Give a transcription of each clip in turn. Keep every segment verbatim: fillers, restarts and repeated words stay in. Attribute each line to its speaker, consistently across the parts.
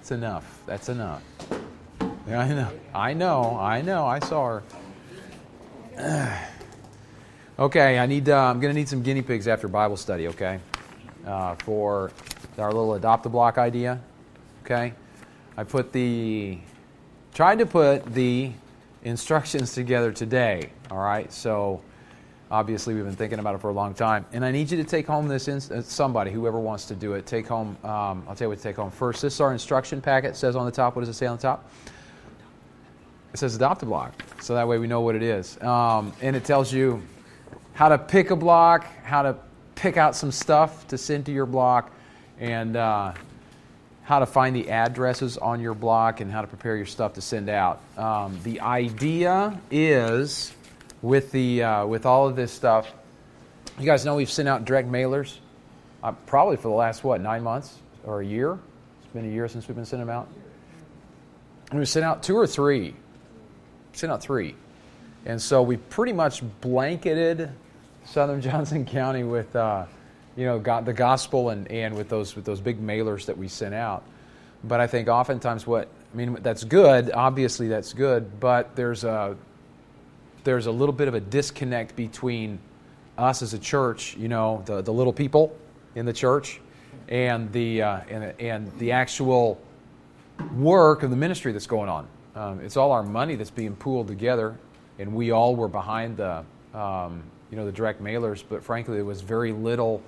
Speaker 1: That's enough. That's enough. Yeah, I know. I know. I know. I saw her. Okay, I need. Uh, I'm going to need some guinea pigs after Bible study. Okay, uh, for our little adopt-a-block idea. Okay, I put the tried to put the instructions together today. All right, so obviously we've been thinking about it for a long time, and I need you to take home this. In, somebody, whoever wants to do it, take home. Um, I'll tell you what to take home first. This is our instruction packet. It says on the top. What does it say on the top? It says adopt-a-block, so that way we know what it is, um, and it tells you how to pick a block, how to pick out some stuff to send to your block, and uh, how to find the addresses on your block and how to prepare your stuff to send out. Um, the idea is, with the uh, with all of this stuff, you guys know we've sent out direct mailers, uh, probably for the last, what, nine months or a year? It's been a year since we've been sending them out. And we've sent out two or three. Sent out three. And so we pretty much blanketed Southern Johnson County with, uh, you know, got the gospel and, and with those with those big mailers that we sent out. But I think oftentimes what I mean that's good. Obviously, that's good. But there's a there's a little bit of a disconnect between us as a church, you know, the the little people in the church, and the uh, and and the actual work of the ministry that's going on. Um, it's all our money that's being pooled together. And we all were behind the, um, you know, the direct mailers, but frankly, there was very little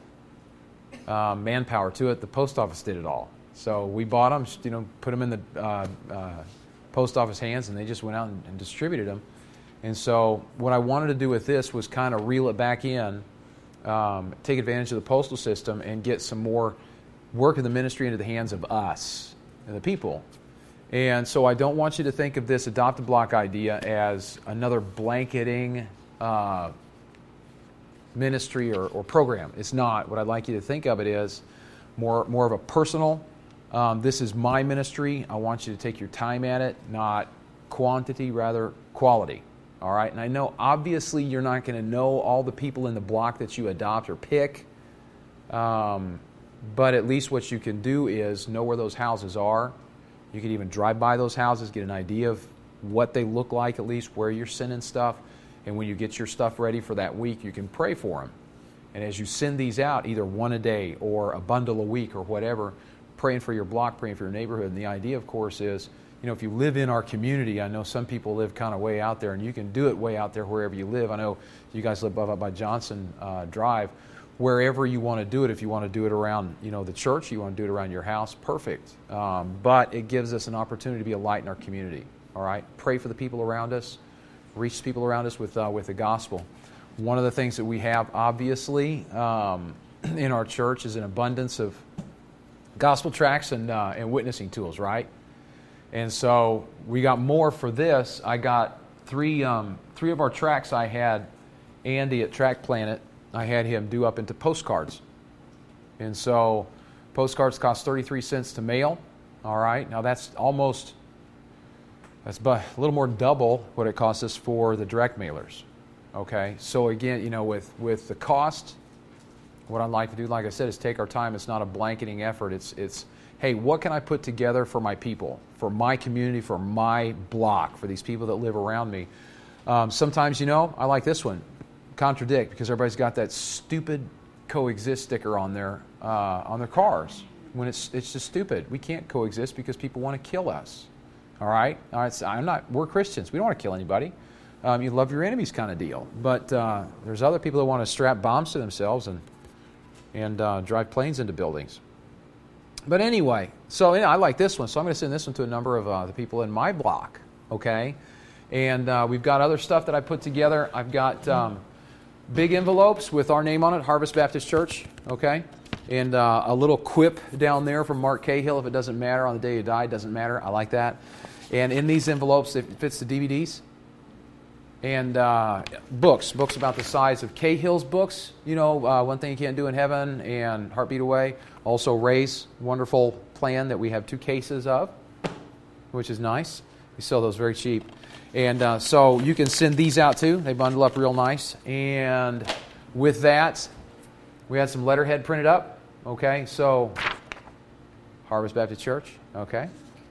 Speaker 1: uh, manpower to it. The post office did it all. So we bought them, you know, put them in the uh, uh, post office hands, and they just went out and, and distributed them. And so what I wanted to do with this was kind of reel it back in, um, take advantage of the postal system, and get some more work of the ministry into the hands of us and the people. And so I don't want you to think of this adopt-a-block idea as another blanketing uh, ministry or, or program. It's not. What I'd like you to think of it is more, more of a personal, um, this is my ministry. I want you to take your time at it, not quantity, rather quality. All right? And I know obviously you're not going to know all the people in the block that you adopt or pick, um, but at least what you can do is know where those houses are. You can even drive by those houses, get an idea of what they look like, at least where you're sending stuff. And when you get your stuff ready for that week, you can pray for them. And as you send these out, either one a day or a bundle a week or whatever, praying for your block, praying for your neighborhood. And the idea, of course, is, you know, if you live in our community, I know some people live kind of way out there, and you can do it way out there wherever you live. I know you guys live up by Johnson uh, Drive. Wherever you want to do it, if you want to do it around, you know, the church, you want to do it around your house, perfect. Um, but it gives us an opportunity to be a light in our community. All right, pray for the people around us, reach people around us with uh, with the gospel. One of the things that we have, obviously, um, in our church is an abundance of gospel tracts and uh, and witnessing tools, right? And so we got more for this. I got three um, three of our tracts. I had Andy at Track Planet. I had him do up into postcards. And so postcards cost thirty-three cents to mail. All right. Now that's almost, that's a little more than double what it costs us for the direct mailers. Okay. So again, you know, with, with the cost, what I'd like to do, like I said, is take our time. It's not a blanketing effort. It's, it's, hey, what can I put together for my people, for my community, for my block, for these people that live around me? Um, sometimes, you know, I like this one. Contradict, because everybody's got that stupid coexist sticker on their uh, on their cars. When it's it's just stupid. We can't coexist because people want to kill us. All right, all right. So I'm not. We're Christians. We don't want to kill anybody. Um, you love your enemies, kind of deal. But uh, there's other people that want to strap bombs to themselves and and uh, drive planes into buildings. But anyway, so yeah, I like this one. So I'm going to send this one to a number of uh, the people in my block. Okay, and uh, we've got other stuff that I put together. I've got. Um, Big envelopes with our name on it, Harvest Baptist Church, okay? And uh, a little quip down there from Mark Cahill, if it doesn't matter on the day you die, it doesn't matter. I like that. And in these envelopes, it fits the D V Ds. And uh, books, books about the size of Cahill's books, you know, uh, One Thing You Can't Do in Heaven and Heartbeat Away. Also Ray's wonderful plan that we have two cases of, which is nice. We sell those very cheap. And uh, so you can send these out too. They bundle up real nice. And with that, we had some letterhead printed up. Okay, so Harvest Baptist Church. Okay,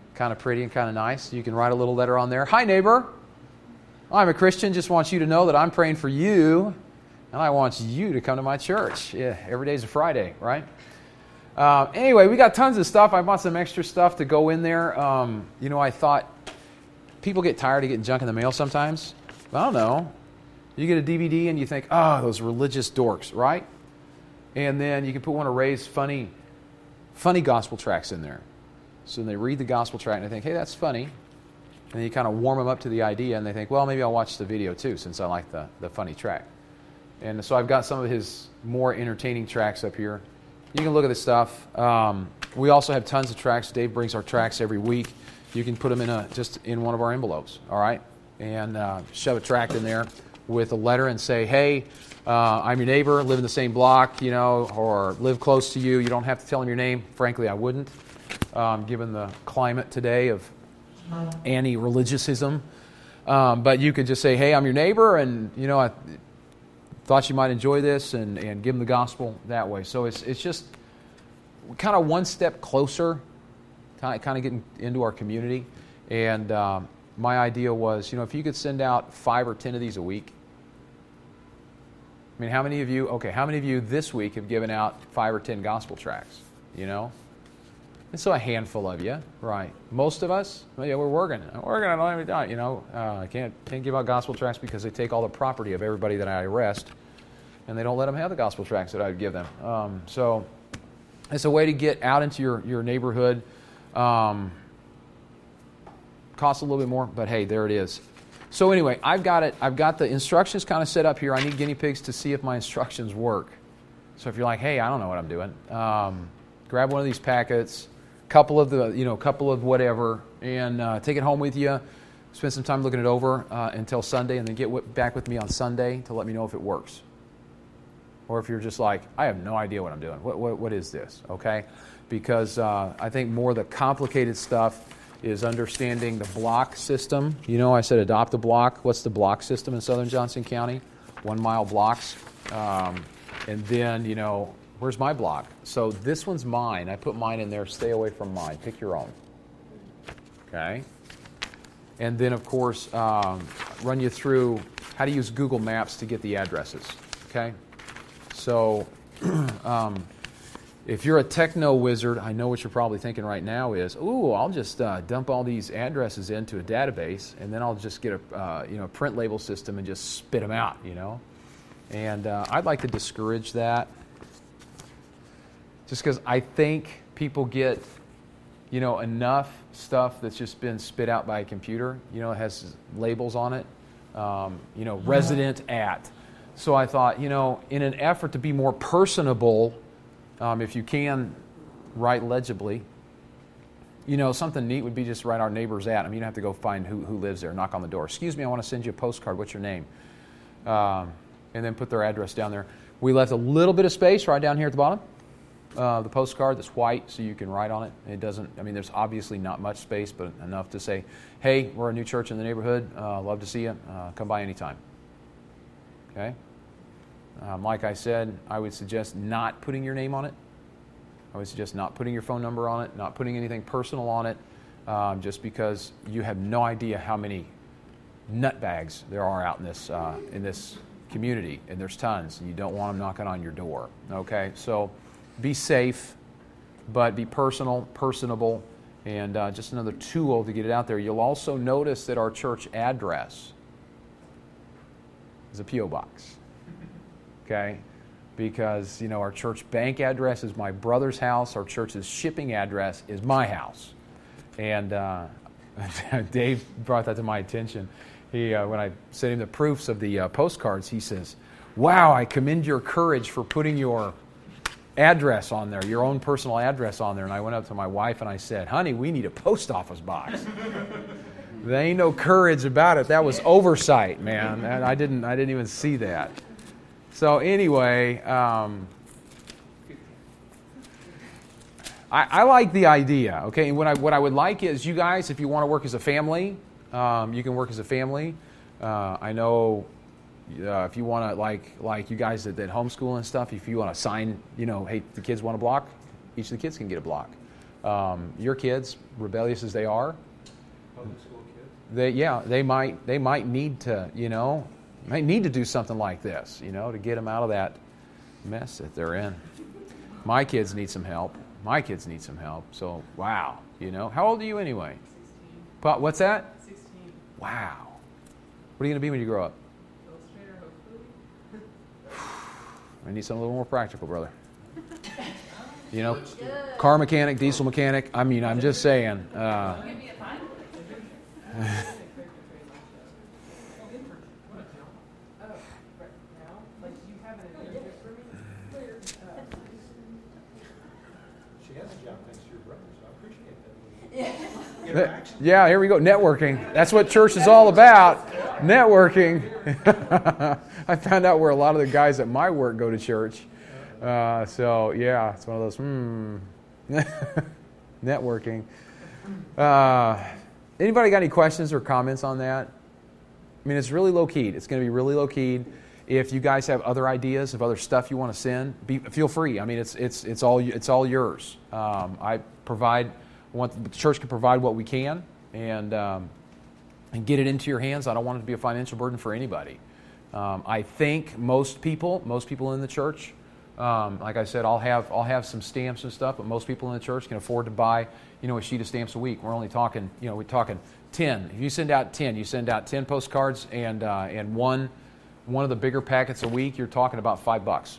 Speaker 1: Kind of pretty and kind of nice. You can write a little letter on there. Hi, neighbor. I'm a Christian. Just want you to know that I'm praying for you, and I want you to come to my church. Yeah, every day's a Friday, right? Uh, anyway, we got tons of stuff. I bought some extra stuff to go in there. Um, you know, I thought people get tired of getting junk in the mail sometimes. I don't know. You get a D V D and you think, oh, those religious dorks, right? And then you can put one of Ray's funny, funny gospel tracts in there. So they read the gospel tract and they think, hey, that's funny. And you kind of warm them up to the idea and they think, well, maybe I'll watch the video too since I like the, the funny tract. And so I've got some of his more entertaining tracts up here. You can look at this stuff. Um, we also have tons of tracts. Dave brings our tracts every week. You can put them in a just in one of our envelopes, all right? And uh, shove a tract in there with a letter and say, hey, uh, I'm your neighbor, live in the same block, you know, or live close to you. You don't have to tell them your name. Frankly, I wouldn't, um, given the climate today of anti-religiousicism. Um, but you could just say, hey, I'm your neighbor, and, you know, I thought you might enjoy this, and, and give them the gospel that way. So it's it's just kind of one step closer, kind of, kind of getting into our community. And um, my idea was, you know, if you could send out five or ten of these a week. I mean, how many of you, okay, how many of you this week have given out five or ten gospel tracts, you know? And so a handful of you, right? Most of us, well, yeah, we're working. I'm working on every day, you know. Uh, I can't, can't give out gospel tracts because they take all the property of everybody that I arrest, and they don't let them have the gospel tracts that I would give them. Um, so it's a way to get out into your, your neighborhood. Um, costs a little bit more, but hey, there it is. So anyway, I've got it. I've got the instructions kind of set up here. I need guinea pigs to see if my instructions work. So if you're like, hey, I don't know what I'm doing, um, grab one of these packets, couple of the, you know, couple of whatever, and uh, take it home with you. Spend some time looking it over uh, until Sunday, and then get w- back with me on Sunday to let me know if it works. Or if you're just like, I have no idea what I'm doing. What what, what is this? Okay, because uh, I think more the complicated stuff is understanding the block system. You know, I said adopt a block. What's the block system in Southern Johnson County? One mile blocks, um, and then you know. Where's my block? So this one's mine. I put mine in there. Stay away from mine. Pick your own. Okay? And then, of course, um, run you through how to use Google Maps to get the addresses. Okay? So um, if you're a techno wizard, I know what you're probably thinking right now is, ooh, I'll just uh, dump all these addresses into a database, and then I'll just get a uh, you know print label system and just spit them out, you know? And uh, I'd like to discourage that. Just because I think people get, you know, enough stuff that's just been spit out by a computer. You know, it has labels on it. Um, you know, resident at. So I thought, you know, in an effort to be more personable, um, if you can write legibly, you know, something neat would be just write our neighbors at. I mean, you don't have to go find who, who lives there, knock on the door. Excuse me, I want to send you a postcard. What's your name? Um, and then put their address down there. We left a little bit of space right down here at the bottom. Uh, the postcard that's white, so you can write on it. It doesn't, I mean, there's obviously not much space, but enough to say, hey, we're a new church in the neighborhood. Uh, love to see you. Uh, come by anytime. Okay? Um, like I said, I would suggest not putting your name on it. I would suggest not putting your phone number on it, not putting anything personal on it, um, just because you have no idea how many nutbags there are out in this uh, in this community, and there's tons, and you don't want them knocking on your door. Okay? So be safe, but be personal, personable, and uh, just another tool to get it out there. You'll also notice that our church address is a P O box, okay? Because, you know, our church bank address is my brother's house. Our church's shipping address is my house. And uh, Dave brought that to my attention. He, uh, when I sent him the proofs of the uh, postcards, he says, wow, I commend your courage for putting your address on there, your own personal address on there. And I went up to my wife and I said, honey, we need a post office box. There ain't no courage about it. That was oversight, man. And I didn't I didn't even see that. So anyway, um, I, I like the idea, okay? And what I, what I would like is you guys, if you want to work as a family, um, you can work as a family. Uh, I know Uh, if you want to, like like you guys that, that homeschool and stuff, if you want to sign, you know, hey, the kids want a block, each of the kids can get a block. Um, your kids, rebellious as they are,
Speaker 2: Public school kids.
Speaker 1: they yeah they might they might need to you know might need to do something like this you know to get them out of that mess that they're in. My kids need some help. My kids need some help. So wow, you know how old are you anyway?
Speaker 3: sixteen.
Speaker 1: But what's that?
Speaker 3: sixteen.
Speaker 1: Wow. What are you going to be when you grow up?
Speaker 3: Illustrator, hopefully.
Speaker 1: I need something a little more practical, brother. You know, car mechanic, diesel mechanic. I mean, I'm just saying. Uh,
Speaker 3: Give me a fine.
Speaker 2: She has a job thanks to your brother, so I appreciate that. Get her action.
Speaker 1: yeah, here we go. Networking. That's what church is all about. Networking. I found out where a lot of the guys at my work go to church. Uh, so, yeah, it's one of those, hmm. Networking. Uh, anybody got any questions or comments on that? I mean, it's really low-keyed. It's going to be really low-keyed. If you guys have other ideas of other stuff you want to send, be, feel free. I mean, it's it's it's all it's all yours. Um, I provide, want the church can provide what we can, and um, and get it into your hands. I don't want it to be a financial burden for anybody. Um, I think most people, most people in the church, um, like I said, I'll have I'll have some stamps and stuff, but most people in the church can afford to buy, you know, a sheet of stamps a week. We're only talking, you know, we're talking ten. If you send out ten, you send out ten postcards and uh, and one. One of the bigger packets a week, you're talking about five bucks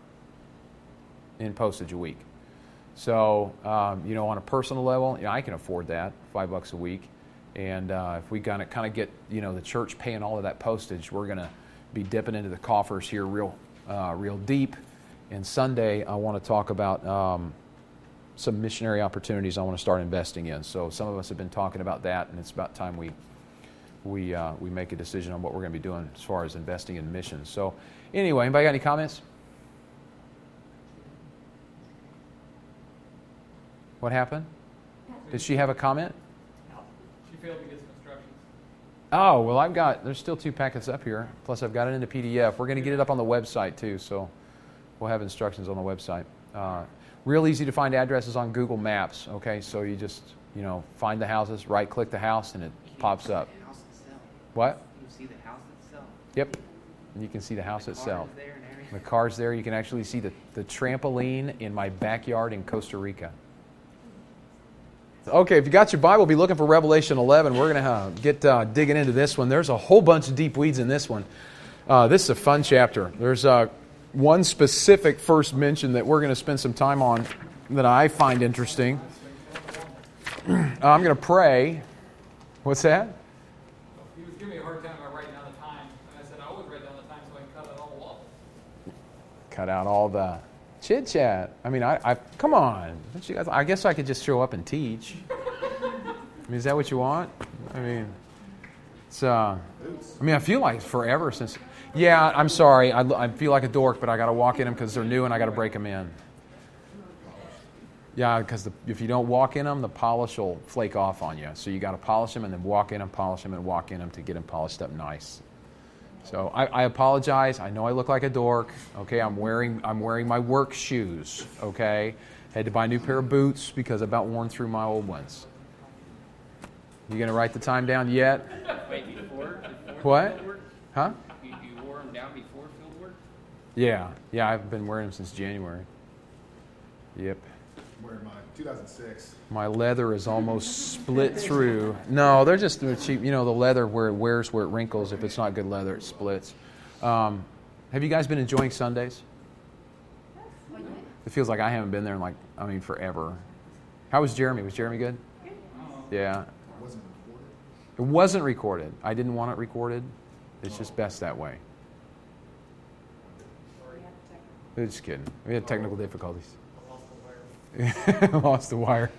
Speaker 1: in postage a week. So, um, you know, on a personal level, you know, I can afford that, five bucks a week. And uh, if we kind of kind of get, you know, the church paying all of that postage, we're going to be dipping into the coffers here real, uh, real deep. And Sunday, I want to talk about um, some missionary opportunities I want to start investing in. So some of us have been talking about that, and it's about time we. we uh, we make a decision on what we're going to be doing as far as investing in missions. So anyway, anybody got any comments? What happened? Did she have a comment?
Speaker 4: No. She failed to get some instructions.
Speaker 1: Oh, well, I've got, there's still two packets up here. Plus, I've got it in the P D F. We're going to get it up on the website, too, so we'll have instructions on the website. Uh, real easy to find addresses on Google Maps, okay? So you just, you know, find the houses, right-click the house, and it pops up. What?
Speaker 5: You see the house itself.
Speaker 1: Yep. And you can see the house
Speaker 5: The
Speaker 1: itself.
Speaker 5: car is there and everything.
Speaker 1: The car's there. You can actually see the, the trampoline in my backyard in Costa Rica. Okay, if you got your Bible, be looking for Revelation eleven. We're going to uh, get uh, digging into this one. There's a whole bunch of deep weeds in this one. Uh, this is a fun chapter. There's uh, one specific first mention that we're going to spend some time on that I find interesting. I'm going to pray. What's that?
Speaker 4: He was giving me a hard time about writing down the time. And I said, I always write down the time so I can cut out all the waffles.
Speaker 1: Cut out all the chit chat. I mean, I, I come on. Don't you guys, I guess I could just show up and teach. I mean, is that what you want? I mean, it's. Uh, I mean, I feel like forever since. Yeah, I'm sorry. I, I feel like a dork, but I got to walk in them because they're new and I got to break them in. Yeah, because if you don't walk in them, the polish will flake off on you. So you got to polish them and then walk in them, polish them, and walk in them to get them polished up nice. So I, I apologize. I know I look like a dork. Okay, I'm wearing I'm wearing my work shoes. Okay, had to buy a new pair of boots because I about worn through my old ones. You gonna write the time down yet?
Speaker 5: Wait, before? before
Speaker 1: What?
Speaker 5: field work?
Speaker 1: Huh?
Speaker 5: You, you wore them down before field work?
Speaker 1: Yeah, yeah. I've been wearing them since January. Yep.
Speaker 6: Wearing mine, two thousand six.
Speaker 1: My leather is almost split through. No, they're just they're cheap. You know, the leather where it wears, where it wrinkles. If it's not good leather, it splits. Um, have you guys been enjoying Sundays? It feels like I haven't been there in like, I mean, forever. How was Jeremy? Was Jeremy good? Yeah.
Speaker 6: It wasn't recorded.
Speaker 1: It wasn't recorded. I didn't want it recorded. It's just best that way. Just kidding. We had technical difficulties. Lost the wire.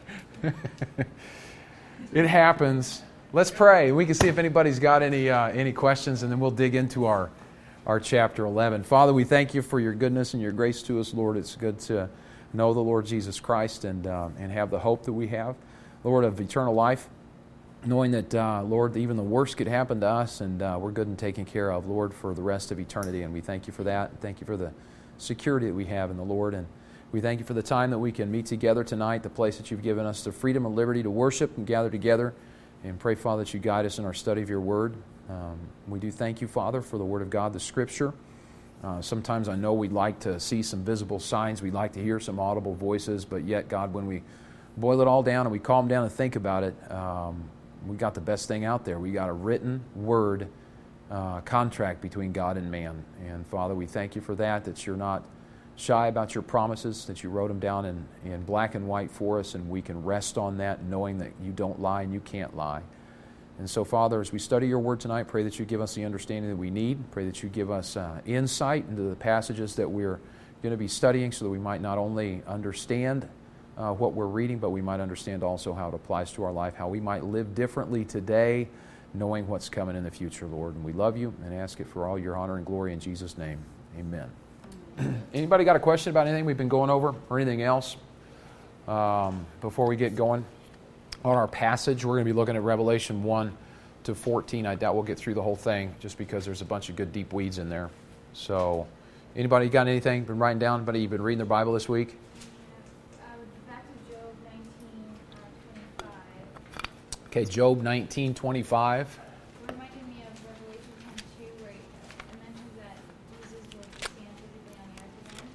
Speaker 1: It happens. Let's pray. We can see if anybody's got any uh, any questions, and then we'll dig into our our chapter eleven. Father, we thank you for your goodness and your grace to us, Lord. It's good to know the Lord Jesus Christ and uh, and have the hope that we have, Lord, of eternal life, knowing that, uh, Lord, even the worst could happen to us, and uh, we're good and taken care of, Lord, for the rest of eternity. And we thank you for that. Thank you for the security that we have in the Lord. And We thank you for the time that we can meet together tonight, the place that you've given us, the freedom and liberty to worship and gather together. And pray, Father, that you guide us in our study of your word. Um, we do thank you, Father, for the word of God, the Scripture. Uh, sometimes I know we'd like to see some visible signs. We'd like to hear some audible voices. But yet, God, when we boil it all down and we calm down and think about it, um, we got the best thing out there. We got a written word uh, contract between God and man. And, Father, we thank you for that, that you're not shy about your promises, that you wrote them down in, in black and white for us, and we can rest on that knowing that you don't lie and you can't lie. And so, Father, as we study your word tonight, pray that you give us the understanding that we need. Pray that you give us uh, insight into the passages that we're going to be studying so that we might not only understand uh, what we're reading, but we might understand also how it applies to our life, how we might live differently today, knowing what's coming in the future, Lord. And we love you and ask it for all your honor and glory in Jesus' name. Amen. Anybody got a question about anything we've been going over or anything else um, before we get going? On our passage, we're going to be looking at Revelation one to fourteen. I doubt we'll get through the whole thing just because there's a bunch of good deep weeds in there. So, anybody got anything? Been writing down? Anybody been reading their Bible this week?
Speaker 3: Uh, back to Job nineteen twenty-five.
Speaker 1: Okay, Job nineteen twenty-five.
Speaker 3: It reminded me of Revelation twenty-two, where it mentions that Jesus will stand physically on the earth again.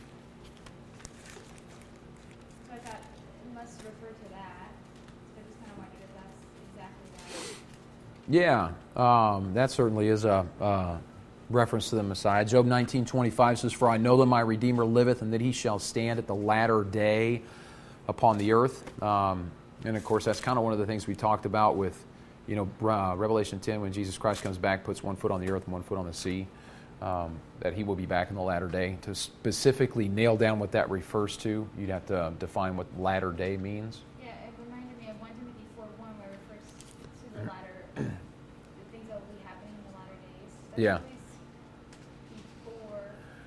Speaker 3: So I thought it must refer to that. So I just kind of wondered if that's exactly that.
Speaker 1: Yeah, um, that certainly is a uh, reference to the Messiah. Job nineteen twenty-five says, "For I know that my Redeemer liveth, and that he shall stand at the latter day upon the earth." Um, and of course, that's kind of one of the things we talked about with, you know, uh, Revelation ten, when Jesus Christ comes back, puts one foot on the earth and one foot on the sea, um, that he will be back in the latter day. To specifically nail down what that refers to, you'd have to define what latter day means.
Speaker 3: Yeah, it reminded me of First Timothy four one, where it refers to the latter, the things that will be happening in the latter days. That's
Speaker 1: Yeah.
Speaker 3: at least before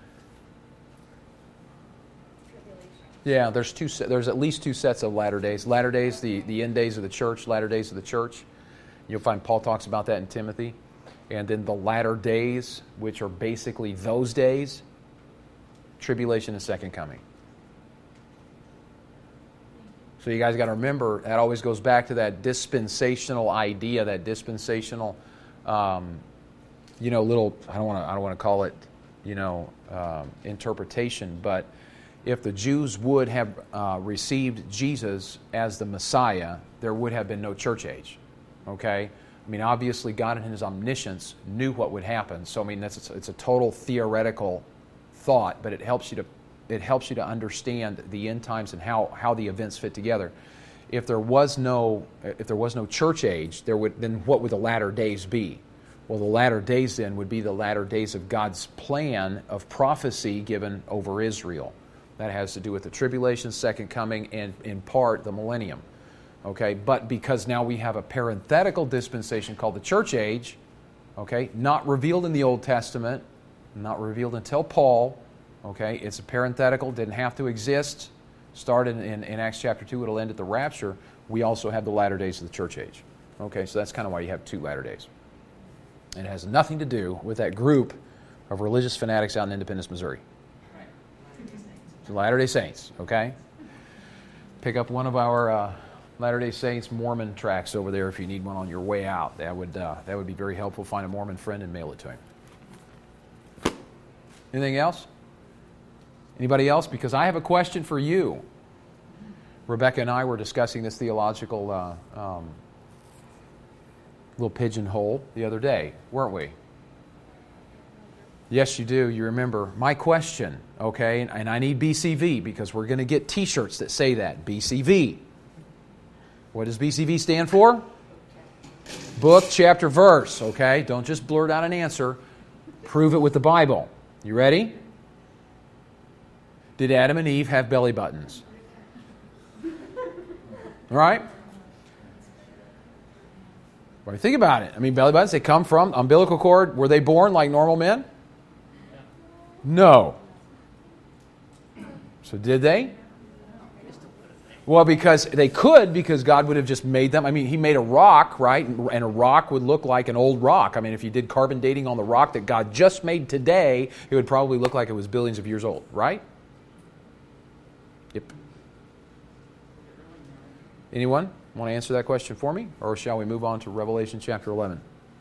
Speaker 3: tribulation.
Speaker 1: Yeah, there's two. se- There's at least two sets of latter days. Latter days, the, the end days of the church. Latter days of the church. You'll find Paul talks about that in Timothy. And then the latter days, which are basically those days, tribulation and second coming. So you guys got to remember, that always goes back to that dispensational idea, that dispensational, um, you know, little, I don't want to I don't want to call it, you know, um, interpretation, but if the Jews would have uh, received Jesus as the Messiah, there would have been no church age. Okay? I mean, obviously, God in His omniscience knew what would happen. So, I mean, that's it's a total theoretical thought, but it helps you to it helps you to understand the end times and how, how the events fit together. If there was no if there was no church age, there would then what would the latter days be? Well, the latter days then would be the latter days of God's plan of prophecy given over Israel. That has to do with the tribulation, second coming, and in part the millennium. Okay, but because now we have a parenthetical dispensation called the church age, okay, not revealed in the Old Testament, not revealed until Paul, okay, it's a parenthetical, didn't have to exist, started in, in Acts chapter two, it'll end at the rapture. We also have the latter days of the church age. Okay, so that's kind of why you have two latter days. And it has nothing to do with that group of religious fanatics out in Independence, Missouri. The Latter-day Saints, okay? Pick up one of our uh, Latter-day Saints Mormon tracts over there if you need one on your way out. That would uh, that would be very helpful. Find a Mormon friend and mail it to him. Anything else? Anybody else? Because I have a question for you. Rebecca and I were discussing this theological uh, um, little pigeonhole the other day, weren't we? Yes, you do. You remember my question, okay? And, and I need B C V because we're going to get T-shirts that say that. B C V. What does B C V stand for? Book, chapter, verse, okay? Don't just blurt out an answer. Prove it with the Bible. You ready? Did Adam and Eve have belly buttons? All right? What do you think about it? I mean, belly buttons, they come from umbilical cord. Were they born like normal men? No. So did they? Well, because they could, because God would have just made them. I mean, He made a rock, right? And a rock would look like an old rock. I mean, if you did carbon dating on the rock that God just made today, it would probably look like it was billions of years old, right? Yep. Anyone want to answer that question for me? Or shall we move on to Revelation chapter eleven?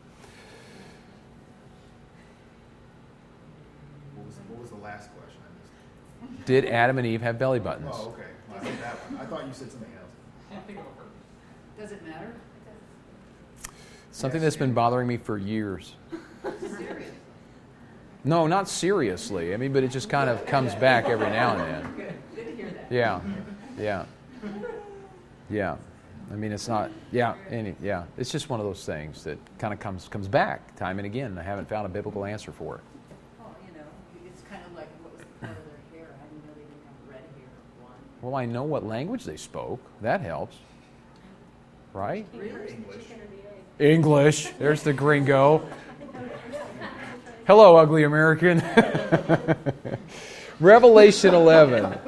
Speaker 6: What was, what was the last question I missed?
Speaker 1: Did Adam and Eve have belly buttons?
Speaker 6: Oh, okay. I said that one. I thought you said something else.
Speaker 4: Can't think of a purpose.
Speaker 7: Does it matter?
Speaker 1: Something that's been bothering me for years.
Speaker 7: Serious.
Speaker 1: No, not seriously. I mean, but it just kind of comes back every now and then.
Speaker 7: Good. Good to hear that.
Speaker 1: Yeah, yeah, yeah. I mean, it's not. Yeah, any, yeah. It's just one of those things that kind of comes comes back time and again. I haven't found a biblical answer for it.
Speaker 7: Well, you know, it's kind of like what was the color of their hair? I didn't know they didn't have red hair or blonde.
Speaker 1: Well, I know what language they spoke. That helps, right?
Speaker 7: Really?
Speaker 6: English.
Speaker 1: English. There's the gringo. Hello, ugly American. Revelation eleven.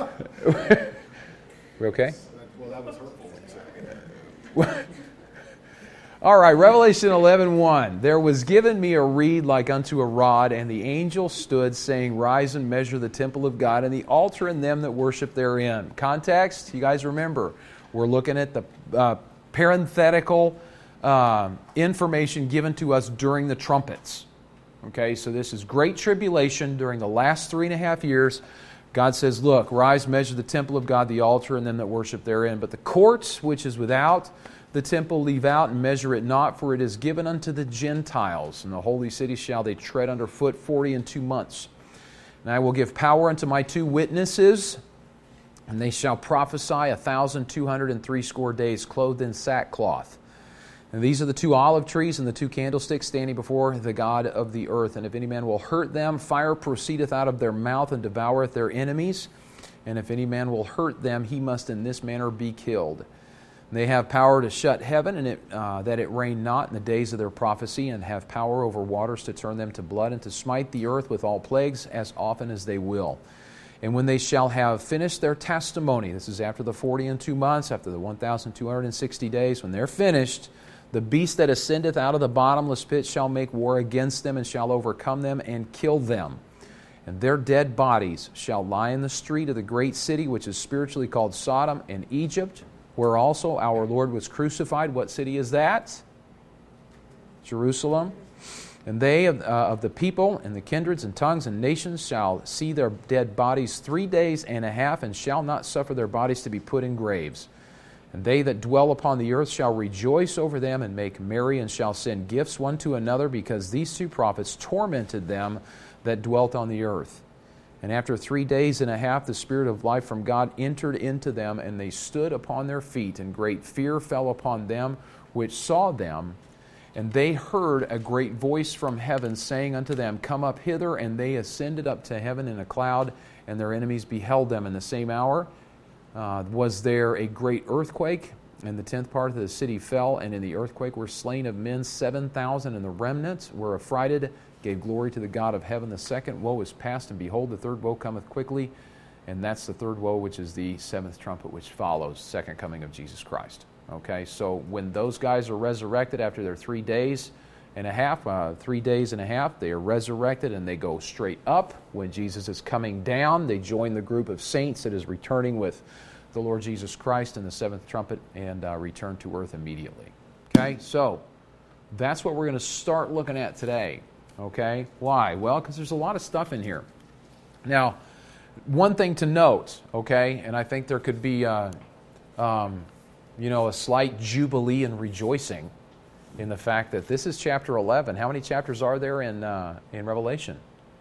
Speaker 1: We okay?
Speaker 6: Well, that was hurtful. when you said it.
Speaker 1: All right, Revelation eleven one. There was given me a reed like unto a rod, and the angel stood, saying, Rise and measure the temple of God, and the altar and them that worship therein. Context, you guys remember, we're looking at the uh, parenthetical uh, information given to us during the trumpets. Okay, so this is great tribulation during the last three and a half years. God says, look, rise, measure the temple of God, the altar, and them that worship therein. But the courts, which is without the temple, leave out and measure it not, for it is given unto the Gentiles. And the holy city shall they tread under foot forty and two months. And I will give power unto my two witnesses, and they shall prophesy a thousand two hundred and threescore days, clothed in sackcloth. And these are the two olive trees and the two candlesticks standing before the God of the earth. And if any man will hurt them, fire proceedeth out of their mouth and devoureth their enemies. And if any man will hurt them, he must in this manner be killed. And they have power to shut heaven, and it, uh, that it rain not in the days of their prophecy, and have power over waters to turn them to blood, and to smite the earth with all plagues as often as they will. And when they shall have finished their testimony, this is after the forty and two months, after the one thousand two hundred sixty days, when they're finished, the beast that ascendeth out of the bottomless pit shall make war against them, and shall overcome them and kill them. And their dead bodies shall lie in the street of the great city, which is spiritually called Sodom and Egypt, where also our Lord was crucified. What city is that? Jerusalem. And they of, uh, of the people and the kindreds and tongues and nations shall see their dead bodies three days and a half, and shall not suffer their bodies to be put in graves. And they that dwell upon the earth shall rejoice over them and make merry, and shall send gifts one to another, because these two prophets tormented them that dwelt on the earth. And after three days and a half the Spirit of life from God entered into them, and they stood upon their feet, and great fear fell upon them which saw them. And they heard a great voice from heaven saying unto them, Come up hither. And they ascended up to heaven in a cloud, and their enemies beheld them. In the same hour Uh, was there a great earthquake, and the tenth part of the city fell, and in the earthquake were slain of men seven thousand, and the remnant were affrighted, gave glory to the God of heaven. The second woe is past, and behold, the third woe cometh quickly, and that's the third woe, which is the seventh trumpet, which follows second coming of Jesus Christ. Okay, so when those guys are resurrected after their three days and a half, uh, three days and a half, they are resurrected, and they go straight up. When Jesus is coming down, they join the group of saints that is returning with the Lord Jesus Christ in the seventh trumpet, and uh, return to earth immediately. Okay, so that's what we're going to start looking at today. Okay, why? Well, because there's a lot of stuff in here. Now, one thing to note, okay, and I think there could be, uh, um, you know, a slight jubilee and rejoicing in the fact that this is chapter eleven. How many chapters are there in uh, in Revelation?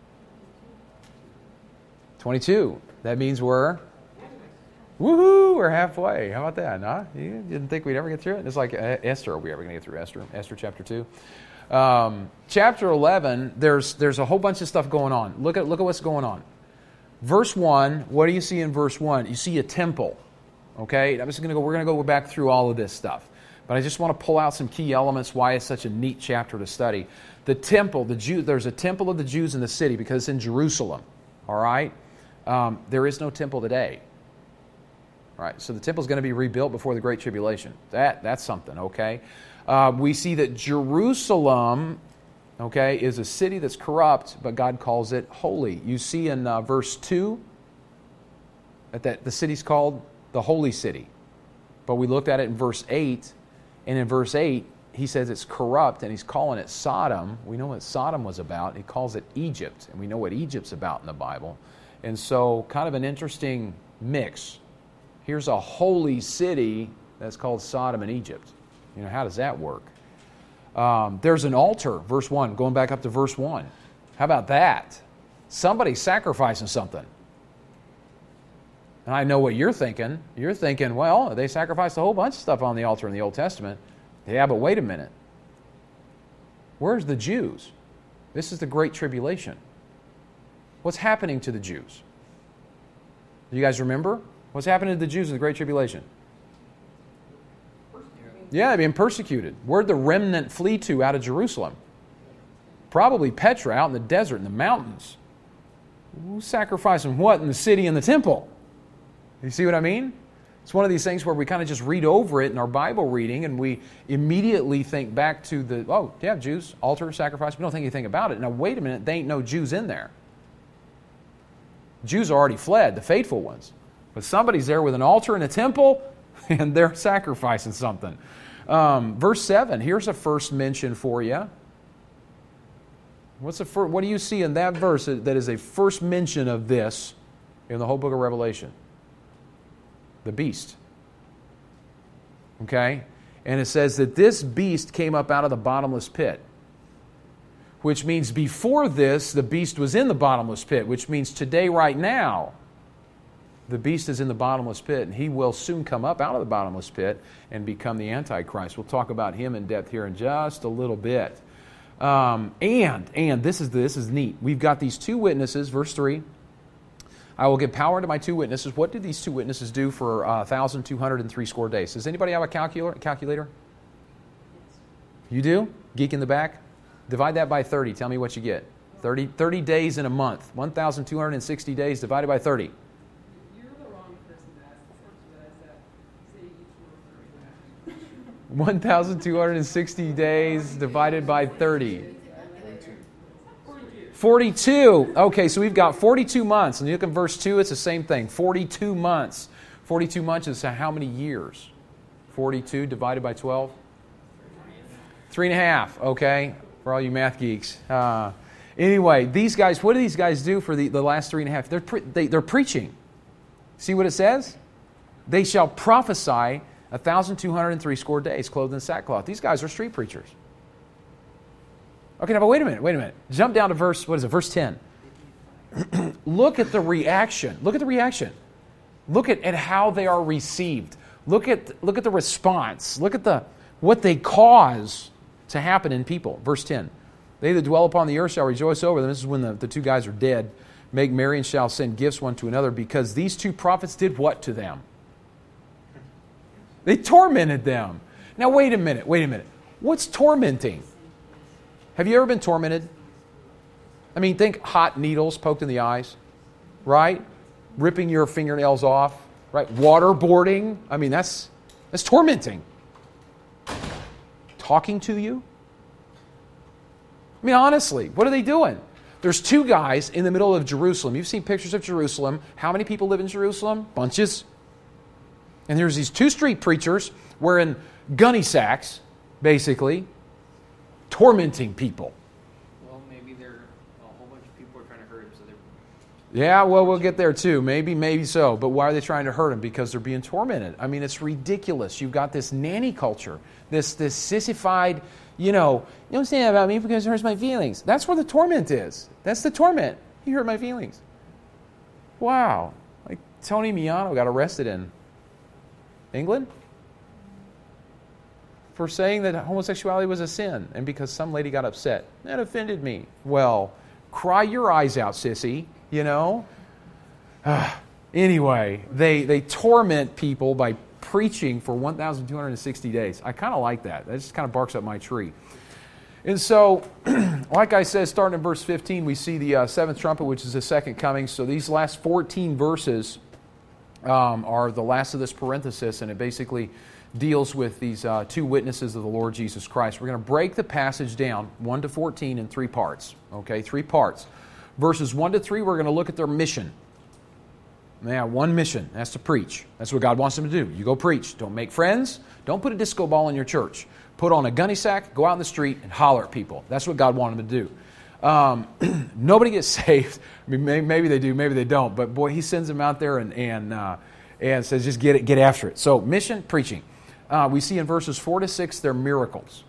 Speaker 1: twenty-two. That means we're woohoo! We're halfway. How about that? Huh? You didn't think we'd ever get through it? It's like uh, Esther. Are we ever going to get through Esther? Esther chapter two. Um, chapter eleven. There's there's a whole bunch of stuff going on. Look at look at what's going on. Verse one. What do you see in verse one? You see a temple. Okay. I'm just going to go. We're going to go back through all of this stuff. But I just want to pull out some key elements why it's such a neat chapter to study. The temple, the Jew, there's a temple of the Jews in the city because it's in Jerusalem. All right? Um, there is no temple today. All right? So the temple is going to be rebuilt before the Great Tribulation. That That's something, okay? Uh, we see that Jerusalem, okay, is a city that's corrupt, but God calls it holy. You see in uh, verse two, That, that the city's called the Holy City. But we looked at it in verse eight, and in verse eight, he says it's corrupt, and he's calling it Sodom. We know what Sodom was about. He calls it Egypt, and we know what Egypt's about in the Bible. And so, kind of an interesting mix. Here's a holy city that's called Sodom and Egypt. You know, how does that work? Um, there's an altar, verse one, going back up to verse one. How about that? Somebody's sacrificing something. And I know what you're thinking. You're thinking, well, they sacrificed a whole bunch of stuff on the altar in the Old Testament. Yeah, but wait a minute. Where's the Jews? This is the Great Tribulation. What's happening to the Jews? Do you guys remember? What's happening to the Jews in the Great Tribulation? Yeah, they're being persecuted. Where'd the remnant flee to out of Jerusalem? Probably Petra, out in the desert, in the mountains. Who's sacrificing what in the city and the temple? You see what I mean? It's one of these things where we kind of just read over it in our Bible reading and we immediately think back to the, oh, yeah, Jews, altar, sacrifice. We don't think anything about it. Now, wait a minute, there ain't no Jews in there. Jews are already fled, the faithful ones. But somebody's there with an altar and a temple, and they're sacrificing something. Um, verse seven, here's a first mention for you. What's the first, what do you see in that verse that is a first mention of this in the whole book of Revelation? The beast. Okay? And it says that this beast came up out of the bottomless pit. Which means before this, the beast was in the bottomless pit. Which means today, right now, the beast is in the bottomless pit. And he will soon come up out of the bottomless pit and become the Antichrist. We'll talk about him in depth here in just a little bit. Um, and, and this is, this is neat. We've got these two witnesses, verse three. I will give power to my two witnesses. What did these two witnesses do for uh, one thousand two hundred three score days? Does anybody have a calculator? calculator? You do? Geek in the back? Divide that by thirty. Tell me what you get. thirty, thirty days in a month. one thousand two hundred sixty days divided by thirty.
Speaker 8: You're the wrong person to ask the question that I said. Say each word thirty.
Speaker 1: one thousand two hundred sixty days divided by thirty. forty-two. Okay, so we've got forty-two months. And you look at verse two, it's the same thing. forty-two months. forty-two months is how many years? forty-two divided by twelve? Three and a half, okay, for all you math geeks. Uh, anyway, these guys, what do these guys do for the, the last three and a half? They're, pre- they, they're preaching. See what it says? They shall prophesy one thousand two hundred three score days, clothed in sackcloth. These guys are street preachers. Okay, now, but wait a minute, wait a minute. Jump down to verse, what is it, verse ten. Look at the reaction. Look at the reaction. Look at, at how they are received. Look at, look at the response. Look at the what they cause to happen in people. Verse ten. They that dwell upon the earth shall rejoice over them. This is when the, the two guys are dead. Make merry and shall send gifts one to another, because these two prophets did what to them? They tormented them. Now, wait a minute, wait a minute. What's tormenting? Have you ever been tormented? I mean, think hot needles poked in the eyes, right? Ripping your fingernails off, right? Waterboarding. I mean, that's that's tormenting. Talking to you? I mean, honestly, what are they doing? There's two guys in the middle of Jerusalem. You've seen pictures of Jerusalem. How many people live in Jerusalem? Bunches. And there's these two street preachers wearing gunny sacks, basically, tormenting people.
Speaker 5: Well, maybe there a whole bunch of people are trying to hurt him, so they're...
Speaker 1: Yeah, well, we'll get there too. Maybe, maybe so. But why are they trying to hurt him? Because they're being tormented. I mean, it's ridiculous. You've got this nanny culture, this this sissified, you know, you don't say that about me because it hurts my feelings. That's where the torment is. That's the torment. He hurt my feelings. Wow. Like Tony Miano got arrested in England for saying that homosexuality was a sin, and because some lady got upset. That offended me. Well, cry your eyes out, sissy, you know? Uh, anyway, they, they torment people by preaching for one thousand two hundred sixty days. I kind of like that. That just kind of barks up my tree. And so, like I said, starting in verse fifteen, we see the uh, seventh trumpet, which is the second coming. So these last fourteen verses um, are the last of this parenthesis, and it basically deals with these uh, two witnesses of the Lord Jesus Christ. We're going to break the passage down, one to fourteen, in three parts. Okay, three parts. Verses one to three, we're going to look at their mission. Yeah, one mission. That's to preach. That's what God wants them to do. You go preach. Don't make friends. Don't put a disco ball in your church. Put on a gunny sack, go out in the street, and holler at people. That's what God wanted them to do. Um, nobody gets saved. I mean, maybe, maybe they do, maybe they don't. But boy, He sends them out there and and uh, and says, just get it, get after it. So mission, preaching. Uh, we see in verses four to six, they're miracles.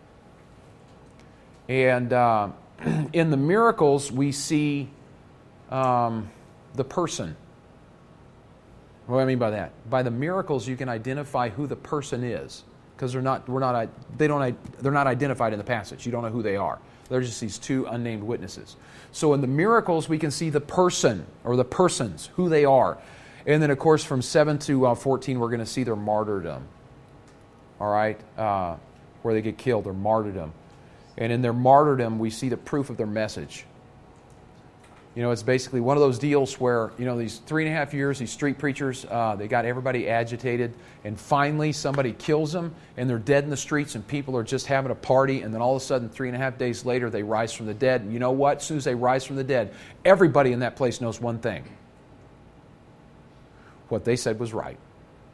Speaker 1: And uh, in the miracles, we see um, the person. What do I mean by that? By the miracles, you can identify who the person is, because they're not, we're not, they don't, they're not identified in the passage. You don't know who they are. They're just these two unnamed witnesses. So in the miracles, we can see the person or the persons, who they are, and then of course from seven to uh, fourteen, we're going to see their martyrdom. All right, uh, where they get killed, their martyrdom, and in their martyrdom, we see the proof of their message. You know, it's basically one of those deals where, you know, these three and a half years, these street preachers, uh, they got everybody agitated, and finally somebody kills them, and they're dead in the streets, and people are just having a party, and then all of a sudden, three and a half days later, they rise from the dead. And you know what? As soon as they rise from the dead, everybody in that place knows one thing. What they said was right.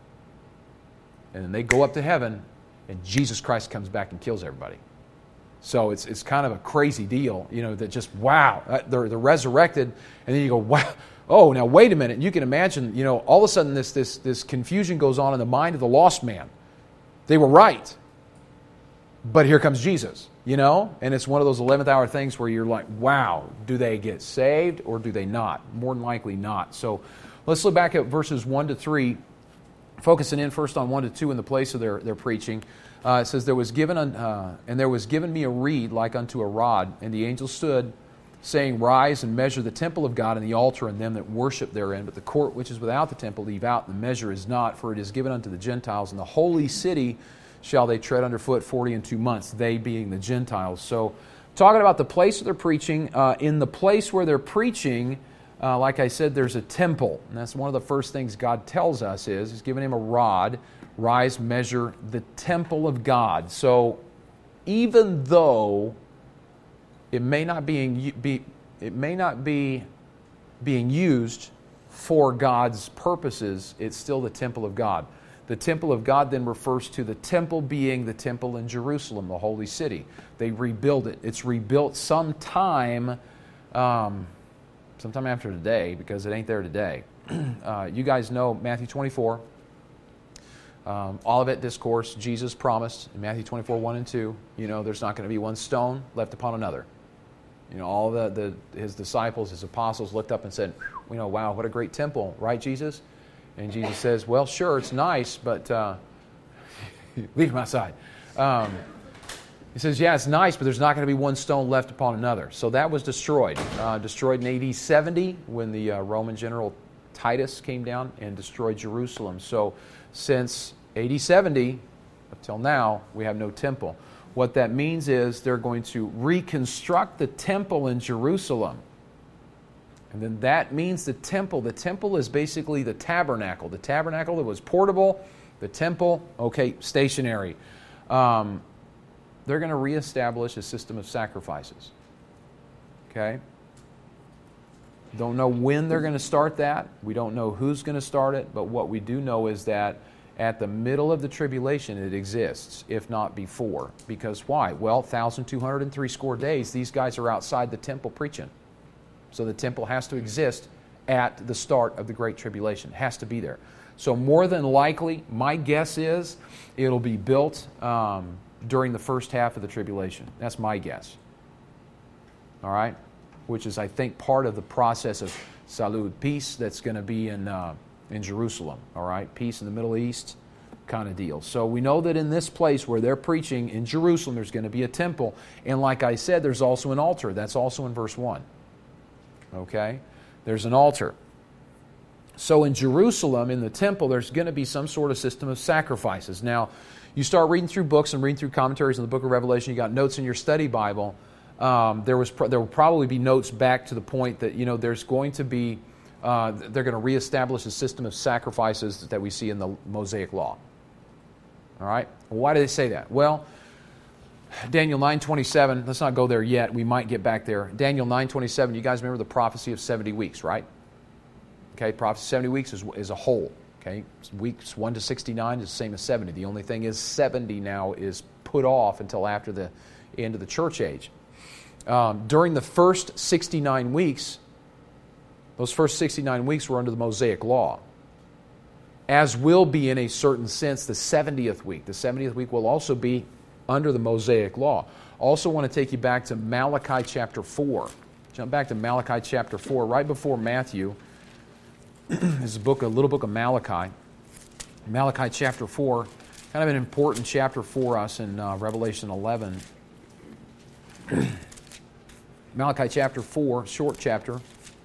Speaker 1: And then they go up to heaven, and Jesus Christ comes back and kills everybody. So it's it's kind of a crazy deal, you know, that just, wow, they're, they're resurrected, and then you go, wow, oh, now wait a minute. And you can imagine, you know, all of a sudden this, this, this confusion goes on in the mind of the lost man. They were right, but here comes Jesus, you know, and it's one of those eleventh hour things where you're like, wow, do they get saved or do they not? More than likely not. So let's look back at verses one to three, focusing in first on one to two in the place of their, their preaching. Uh, it says, there was given un, uh, and there was given me a reed like unto a rod, and the angel stood, saying, rise and measure the temple of God and the altar and them that worship therein. But the court which is without the temple leave out, and the measure is not, for it is given unto the Gentiles. And the holy city shall they tread underfoot forty and two months, they being the Gentiles. So talking about the place of their preaching, uh, in the place where they're preaching, uh, like I said, there's a temple. And that's one of the first things God tells us is, He's given him a rod. Rise, measure the temple of God. So even though it may not being be it may not be being used for God's purposes, it's still the temple of God. The temple of God then refers to the temple being the temple in Jerusalem, the holy city. They rebuild it. It's rebuilt sometime, um, sometime after today, because it ain't there today. Uh, you guys know Matthew twenty-four. Um, Olivet Discourse, Jesus promised in Matthew twenty-four, one and two, you know, there's not going to be one stone left upon another. You know, all the, the his disciples, his apostles looked up and said, you know, wow, what a great temple, right, Jesus? And Jesus says, well, sure, it's nice, but uh, leave him outside. Um, he says, yeah, it's nice, but there's not going to be one stone left upon another. So that was destroyed. Uh, destroyed in A D seventy when the uh, Roman general Titus came down and destroyed Jerusalem. So since A D seventy, up till now, we have no temple. What that means is they're going to reconstruct the temple in Jerusalem. And then that means the temple. The temple is basically the tabernacle. The tabernacle that was portable. The temple, okay, stationary. Um, they're going to reestablish a system of sacrifices. Okay? Don't know when they're going to start that. We don't know who's going to start it. But what we do know is that at the middle of the tribulation, it exists, if not before. Because why? Well, one thousand two hundred three score days, these guys are outside the temple preaching. So the temple has to exist at the start of the Great Tribulation. It has to be there. So more than likely, my guess is it'll be built um, during the first half of the tribulation. That's my guess. All right? Which is, I think, part of the process of Salud, peace that's going to be in uh, in Jerusalem. All right? Peace in the Middle East kind of deal. So we know that in this place where they're preaching in Jerusalem, there's going to be a temple. And like I said, there's also an altar. That's also in verse one. Okay? There's an altar. So in Jerusalem, in the temple, there's going to be some sort of system of sacrifices. Now, you start reading through books and reading through commentaries in the book of Revelation. You got notes in your study Bible. Um, there was there will probably be notes back to the point that, you know, there's going to be, uh, they're going to reestablish a system of sacrifices that we see in the Mosaic Law. All right? Why do they say that? Well, Daniel nine twenty-seven, let's not go there yet. We might get back there. Daniel nine twenty-seven, you guys remember the prophecy of seventy weeks, right? Okay, prophecy seventy weeks is, is a whole. Okay, weeks one to sixty-nine is the same as seventy. The only thing is seventy now is put off until after the end of the church age. Um, during the first sixty-nine weeks, those first sixty-nine weeks were under the Mosaic Law, as will be in a certain sense the seventieth week. The seventieth week will also be under the Mosaic Law. Also want to take you back to Malachi chapter four. Jump back to Malachi chapter four, right before Matthew. This is a book, a little book of Malachi. Malachi chapter four, kind of an important chapter for us in uh, Revelation eleven. Malachi chapter four, short chapter.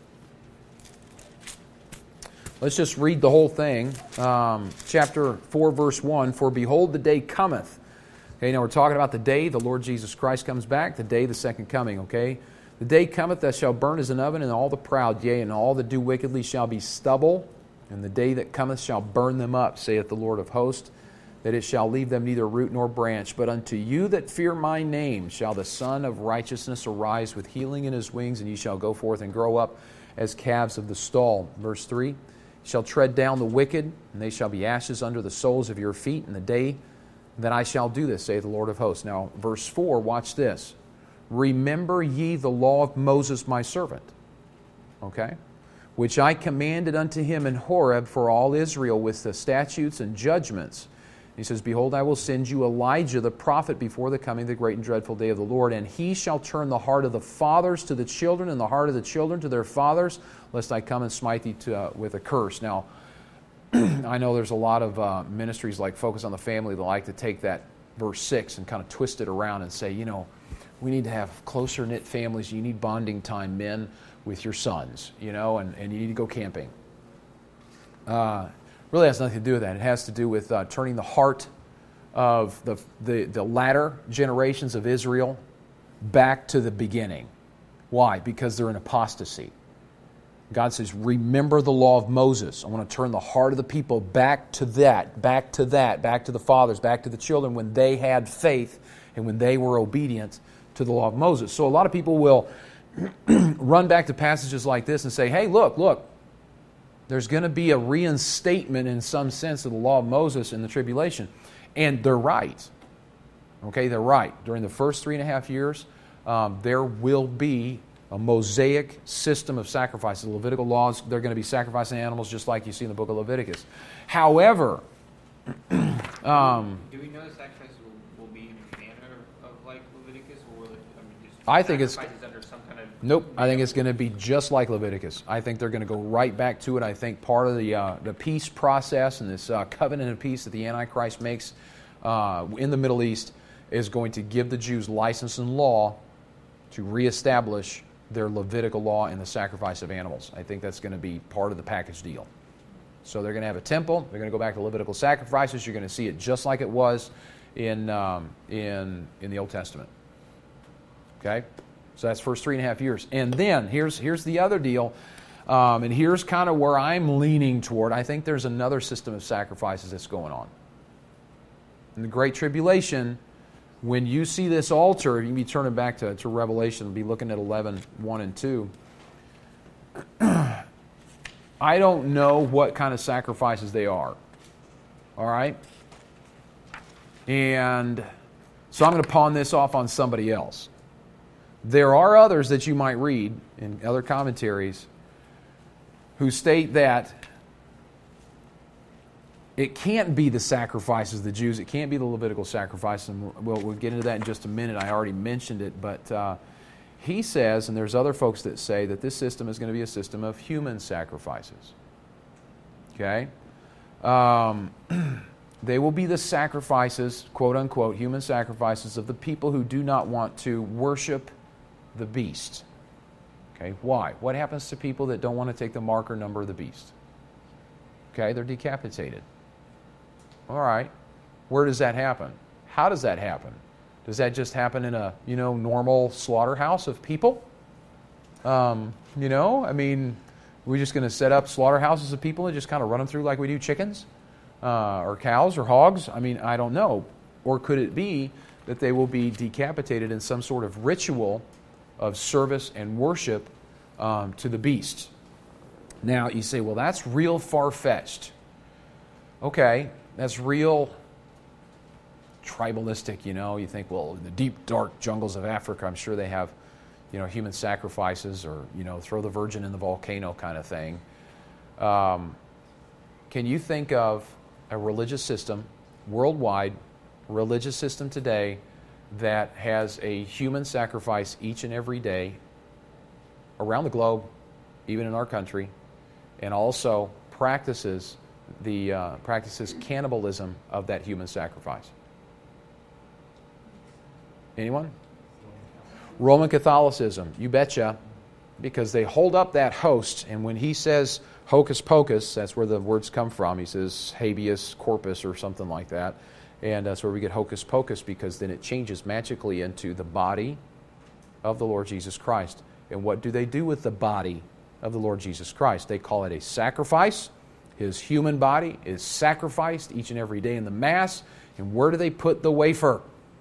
Speaker 1: Let's just read the whole thing. Um, chapter four, verse one, "For behold, the day cometh." Okay, now we're talking about the day the Lord Jesus Christ comes back, the day of the second coming, okay? "The day cometh that shall burn as an oven, and all the proud, yea, and all that do wickedly shall be stubble. And the day that cometh shall burn them up, saith the Lord of hosts, that it shall leave them neither root nor branch. But unto you that fear my name shall the Son of Righteousness arise with healing in his wings, and ye shall go forth and grow up as calves of the stall." Verse three, "You shall tread down the wicked, and they shall be ashes under the soles of your feet in the day that I shall do this, saith the Lord of hosts." Now, verse four, watch this. "Remember ye the law of Moses my servant," okay, "which I commanded unto him in Horeb for all Israel with the statutes and judgments." He says, "Behold, I will send you Elijah the prophet before the coming of the great and dreadful day of the Lord, and he shall turn the heart of the fathers to the children, and the heart of the children to their fathers, lest I come and smite thee to, uh, with a curse." Now, I know there's a lot of uh, ministries like Focus on the Family that like to take that verse six and kind of twist it around and say, you know, we need to have closer knit families. You need bonding time, men, with your sons, you know, and, and you need to go camping. Uh, really has nothing to do with that. It has to do with uh, turning the heart of the, the, the latter generations of Israel back to the beginning. Why? Because they're in apostasy. God says, remember the law of Moses. I want to turn the heart of the people back to that, back to that, back to the fathers, back to the children when they had faith and when they were obedient to the law of Moses. So a lot of people will run back to passages like this and say, hey, look, look, there's going to be a reinstatement in some sense of the law of Moses in the tribulation. And they're right. Okay, they're right. During the first three and a half years, um, there will be a Mosaic system of sacrifices. The Levitical laws, they're going to be sacrificing animals just like you see in the book of Leviticus. However, um,
Speaker 5: do we know the sacrifices will, will be in the manner of like Leviticus, or will it, I mean, just
Speaker 1: I think it's
Speaker 5: sacrifices under some kind of...
Speaker 1: Nope, I think it's going to be just like Leviticus. I think they're going to go right back to it. I think part of the uh, the peace process and this uh, covenant of peace that the Antichrist makes uh, in the Middle East is going to give the Jews license and law to reestablish their Levitical law and the sacrifice of animals. I think that's going to be part of the package deal. So they're going to have a temple. They're going to go back to Levitical sacrifices. You're going to see it just like it was in um, in in the Old Testament. Okay, so that's first three and a half years, and then here's here's the other deal, um, and here's kind of where I'm leaning toward. I think there's another system of sacrifices that's going on in the Great Tribulation. When you see this altar, you can be turning back to, to Revelation and be looking at eleven, one and two. I don't know what kind of sacrifices they are. All right? And so I'm going to pawn this off on somebody else. There are others that you might read in other commentaries who state that it can't be the sacrifices of the Jews. It can't be the Levitical sacrifice. And we'll, we'll get into that in just a minute. I already mentioned it. But uh, he says, and there's other folks that say, that this system is going to be a system of human sacrifices. Okay? Um, they will be the sacrifices, quote unquote, human sacrifices of the people who do not want to worship the beast. Okay? Why? What happens to people that don't want to take the mark or number of the beast? Okay? They're decapitated. All right. Where does that happen? How does that happen? Does that just happen in a, you know, normal slaughterhouse of people? Um, you know, I mean, we're just going to set up slaughterhouses of people and just kind of run them through like we do chickens uh, or cows or hogs? I mean, I don't know. Or could it be that they will be decapitated in some sort of ritual of service and worship um, to the beast? Now, you say, well, that's real far-fetched. Okay, that's real tribalistic, you know. You think, well, in the deep, dark jungles of Africa, I'm sure they have, you know, human sacrifices or, you know, throw the virgin in the volcano kind of thing. Um, can you think of a religious system, worldwide religious system today, that has a human sacrifice each and every day around the globe, even in our country, and also practices the uh, practices cannibalism of that human sacrifice? Anyone? Roman Catholicism, you betcha, because they hold up that host, and when he says hocus pocus, that's where the words come from. He says habeas corpus or something like that, and that's where we get hocus pocus, because then it changes magically into the body of the Lord Jesus Christ. And what do they do with the body of the Lord Jesus Christ? They call it a sacrifice. His human body is sacrificed each and every day in the Mass. And where do they put the wafer?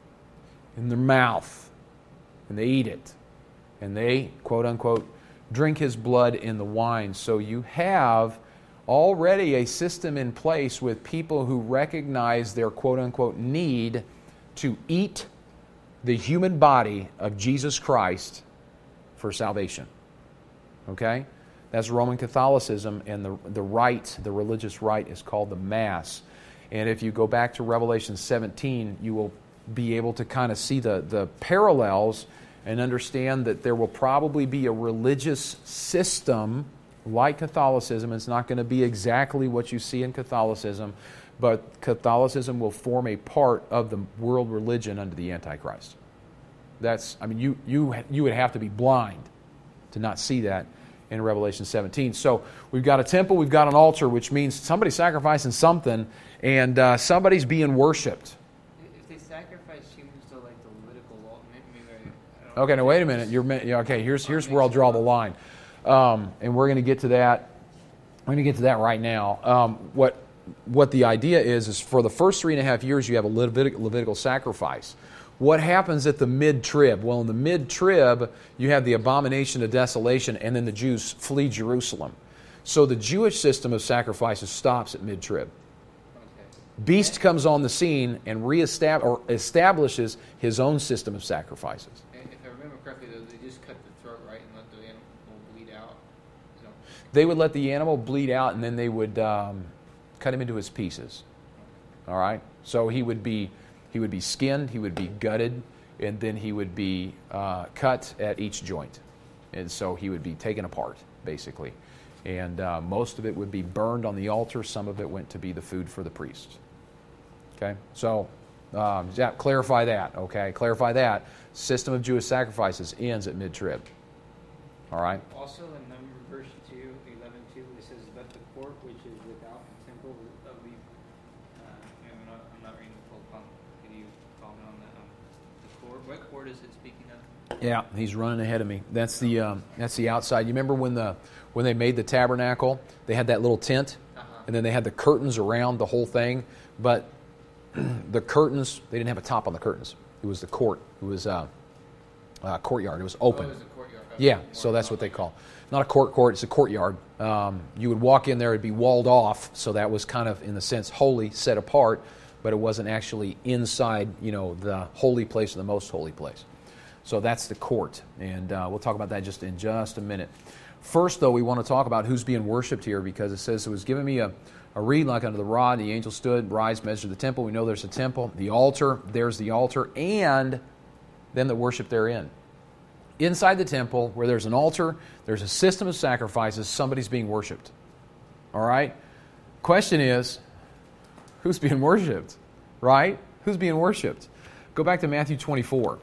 Speaker 1: In their mouth. And they eat it. And they, quote unquote, drink His blood in the wine. So you have already a system in place with people who recognize their, quote unquote, need to eat the human body of Jesus Christ for salvation. Okay? That's Roman Catholicism, and the, the rite, the religious rite, is called the Mass. And if you go back to Revelation seventeen, you will be able to kind of see the, the parallels and understand that there will probably be a religious system like Catholicism. It's not going to be exactly what you see in Catholicism, but Catholicism will form a part of the world religion under the Antichrist. That's, I mean, you you you would have to be blind to not see that in Revelation seventeen. So we've got a temple, we've got an altar, which means somebody's sacrificing something, and uh, somebody's being worshipped.
Speaker 5: If they sacrifice humans to like the Levitical law, maybe I, I don't
Speaker 1: Okay, now wait a minute. You're yeah, okay. Here's here's where I'll draw the line, um, and we're going to get to that. We're going to get to that right now. Um, what what the idea is is for the first three and a half years you have a Levit- Levitical sacrifice. What happens at the mid-trib? Well, in the mid-trib, you have the abomination of desolation, and then the Jews flee Jerusalem. So the Jewish system of sacrifices stops at mid-trib.
Speaker 5: Okay.
Speaker 1: Beast comes on the scene and reestab- or establishes his own system of sacrifices.
Speaker 5: And if I remember correctly, though, they just cut the throat, right, and let the animal bleed out. So,
Speaker 1: They would let the animal bleed out, and then they would um, cut him into his pieces. All right? So he would be... He would be skinned, he would be gutted, and then he would be uh, cut at each joint. And so he would be taken apart, basically. And uh, most of it would be burned on the altar. Some of it went to be the food for the priest. Okay? So, um, yeah, clarify that, okay? Clarify that. System of Jewish sacrifices ends at mid-trib. All right?
Speaker 5: also in number verse two, eleven two, it says, "But the court which is without the temple of the," uh, I'm not, I'm not reading the full comment. Can you comment on that? Um, the court, what court is it speaking of?
Speaker 1: Yeah, he's running ahead of me. That's the um, that's the outside. You remember when the when they made the tabernacle, they had that little tent,
Speaker 5: Uh-huh.
Speaker 1: and then they had the curtains around the whole thing. But the curtains, they didn't have a top on the curtains. It was the court. It was a uh, uh, courtyard. It was open.
Speaker 5: Oh, it was a courtyard. Okay.
Speaker 1: Yeah, so that's what they call. Not a court court, it's a courtyard. Um, you would walk in there, it'd be walled off, so that was kind of, in the sense, holy, set apart, but it wasn't actually inside, you know, the holy place or the most holy place. So that's the court, and uh, we'll talk about that just in just a minute. First, though, we want to talk about who's being worshipped here, because it says, "It was given me a, a reed like unto the rod, the angel stood, rise, measure the temple." We know there's a temple. The altar, there's the altar, and them that worship therein. Inside the temple, where there's an altar, there's a system of sacrifices, somebody's being worshipped. All right? Question is, who's being worshipped? Right? Who's being worshipped? Go back to Matthew twenty-four.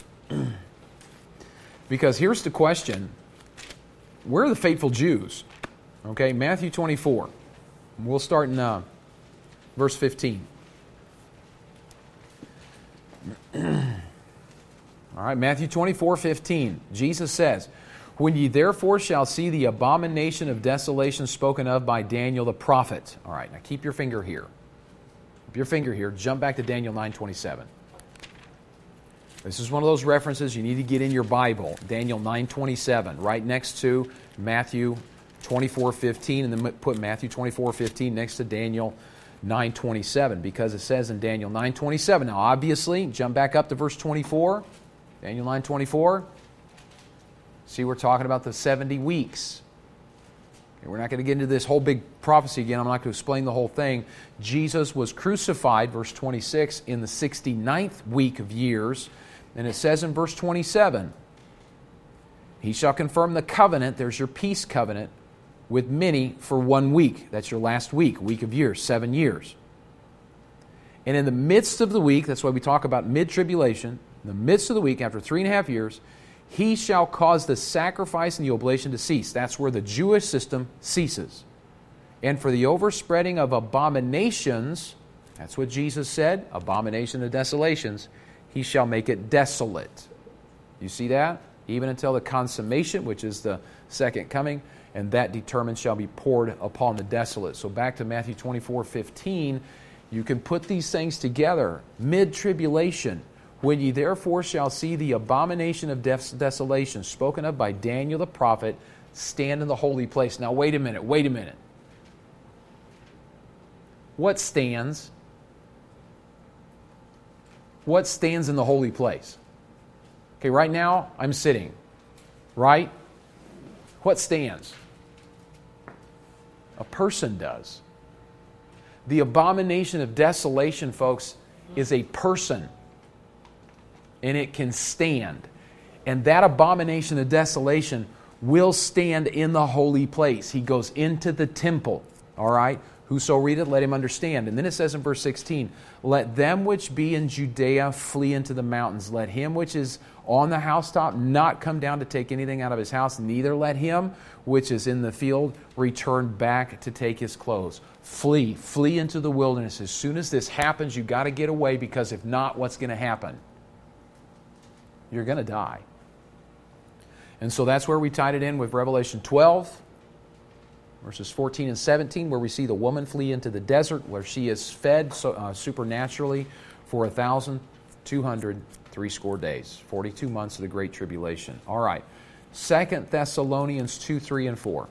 Speaker 1: Because here's the question. Where are the faithful Jews? Okay, Matthew twenty-four. We'll start in uh, verse fifteen. All right, Matthew twenty-four, fifteen. Jesus says, "When ye therefore shall see the abomination of desolation spoken of by Daniel the prophet." All right, now keep your finger here. Keep your finger here. Jump back to Daniel nine twenty-seven. This is one of those references you need to get in your Bible. Daniel nine twenty-seven, right next to Matthew twenty-four fifteen, and then put Matthew twenty-four fifteen next to Daniel nine twenty-seven, because it says in Daniel nine twenty-seven. Now, obviously, jump back up to verse twenty-four. Daniel nine twenty-four. See, we're talking about the seventy weeks. Okay, we're not going to get into this whole big prophecy again. I'm not going to explain the whole thing. Jesus was crucified, verse twenty-six, in the sixty-ninth week of years. And it says in verse twenty-seven, He shall confirm the covenant, there's your peace covenant, with many for one week. That's your last week, week of years, seven years. And in the midst of the week, that's why we talk about mid-tribulation, in the midst of the week, after three and a half years, He shall cause the sacrifice and the oblation to cease. That's where the Jewish system ceases. And for the overspreading of abominations, that's what Jesus said, abomination of desolations, He shall make it desolate. You see that? Even until the consummation, which is the second coming, and that determined shall be poured upon the desolate. So back to Matthew twenty-four fifteen, you can put these things together. Mid-tribulation, when ye therefore shall see the abomination of des- desolation, spoken of by Daniel the prophet, stand in the holy place. Now wait a minute, wait a minute. What stands? What stands in the holy place? Okay, right now, I'm sitting. Right? What stands? A person does. The abomination of desolation, folks, is a person. And it can stand. And that abomination of desolation will stand in the holy place. He goes into the temple. All right? Whoso readeth, let him understand. And then it says in verse sixteen, let them which be in Judea flee into the mountains. Let him which is on the housetop not come down to take anything out of his house. Neither let him which is in the field return back to take his clothes. Flee. Flee into the wilderness. As soon as this happens, you've got to get away, because if not, what's going to happen? You're going to die. And so that's where we tied it in with Revelation twelve. Verses fourteen and seventeen, where we see the woman flee into the desert, where she is fed so, uh, supernaturally for a thousand two hundred three score days, forty-two months of the Great Tribulation. All right, Second Thessalonians two, three, and four.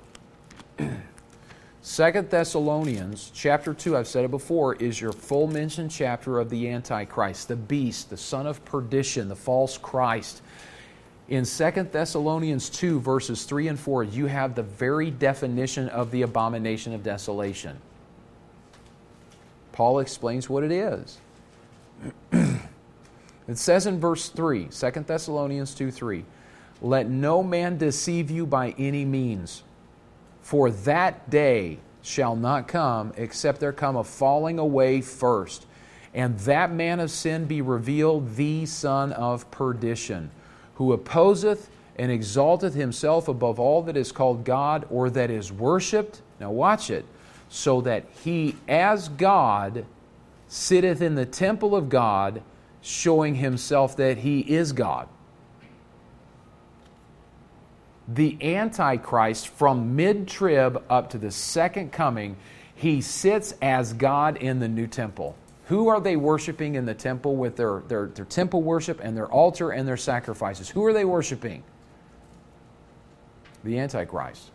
Speaker 1: Second Thessalonians chapter two, I've said it before, is your full mention chapter of the Antichrist, the beast, the son of perdition, the false Christ. In Second Thessalonians two, verses three and four, you have the very definition of the abomination of desolation. Paul explains what it is. It says in verse three, Second Thessalonians two, three, let no man deceive you by any means, for that day shall not come, except there come a falling away first, and that man of sin be revealed, the son of perdition, who opposeth and exalteth himself above all that is called God or that is worshipped. Now watch it. So that he as God sitteth in the temple of God, showing himself that he is God. The Antichrist, from mid-trib up to the second coming, he sits as God in the new temple. Who are they worshiping in the temple with their, their, their temple worship and their altar and their sacrifices? Who are they worshiping? The Antichrist.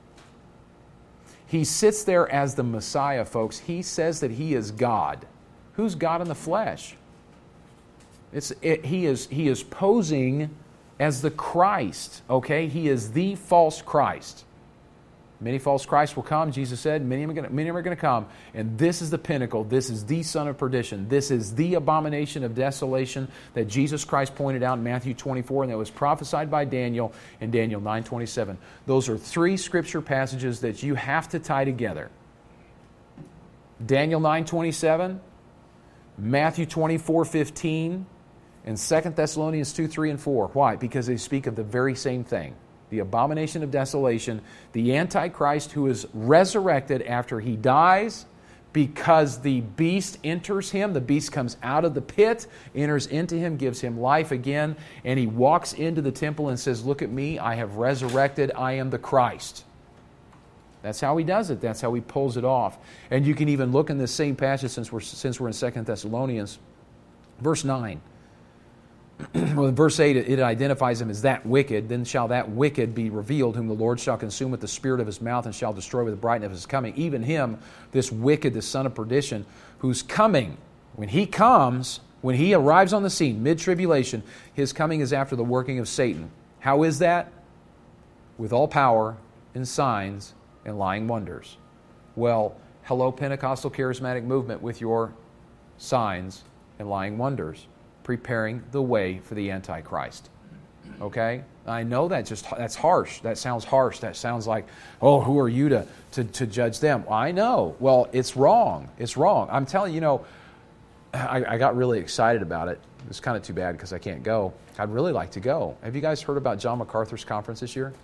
Speaker 1: He sits there as the Messiah, folks. He says that he is God. Who's God in the flesh? It's, it, he, is, he is posing as the Christ, okay? He is the false Christ. Many false Christs will come, Jesus said. Many of them are going to come. And this is the pinnacle. This is the son of perdition. This is the abomination of desolation that Jesus Christ pointed out in Matthew twenty-four, and that was prophesied by Daniel in Daniel nine twenty-seven. Those are three scripture passages that you have to tie together. Daniel nine twenty-seven, Matthew twenty-four fifteen, and Second Thessalonians two, three, and four. Why? Because they speak of the very same thing. The abomination of desolation, the Antichrist who is resurrected after he dies because the beast enters him. The beast comes out of the pit, enters into him, gives him life again, and he walks into the temple and says, look at me, I have resurrected, I am the Christ. That's how he does it. That's how he pulls it off. And you can even look in this same passage since we're, since we're in Second Thessalonians, verse nine. well, in verse eight, it, it identifies him as that wicked. Then shall that wicked be revealed, whom the Lord shall consume with the spirit of his mouth and shall destroy with the brightness of his coming. Even him, this wicked, the son of perdition, who's coming. When he comes, when he arrives on the scene, mid-tribulation, his coming is after the working of Satan. How is that? With all power and signs and lying wonders. Well, hello, Pentecostal charismatic movement with your signs and lying wonders, preparing the way for the Antichrist. Okay? I know that just that's harsh. That sounds harsh. That sounds like, oh, who are you to, to, to judge them? I know. Well, it's wrong. It's wrong. I'm telling you, you know, I, I got really excited about it. It's kind of too bad because I can't go. I'd really like to go. Have you guys heard about John MacArthur's conference this year?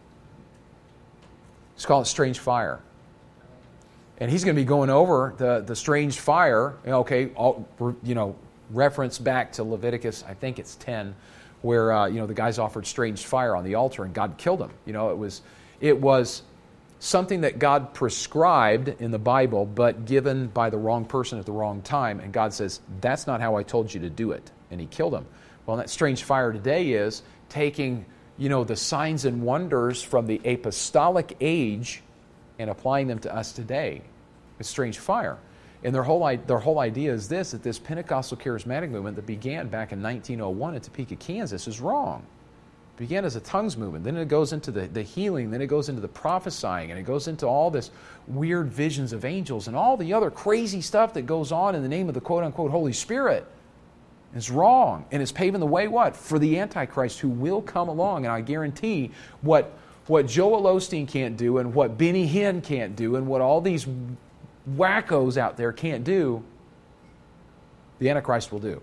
Speaker 1: It's called Strange Fire. And he's going to be going over the, the strange fire, okay, all, you know, reference back to Leviticus, I think it's ten, where, uh, you know, the guys offered strange fire on the altar and God killed them. You know, it was, it was something that God prescribed in the Bible, but given by the wrong person at the wrong time. And God says, that's not how I told you to do it. And he killed them. Well, that strange fire today is taking, you know, the signs and wonders from the apostolic age and applying them to us today. It's strange fire. And their whole, their whole idea is this, that this Pentecostal charismatic movement that began back in nineteen oh one in Topeka, Kansas is wrong. It began as a tongues movement. Then it goes into the, the healing. Then it goes into the prophesying. And it goes into all this weird visions of angels and all the other crazy stuff that goes on in the name of the quote-unquote Holy Spirit. It's wrong. And it's paving the way, what? For the Antichrist who will come along. And I guarantee what, what Joel Osteen can't do and what Benny Hinn can't do and what all these wackos out there can't do, the Antichrist will do.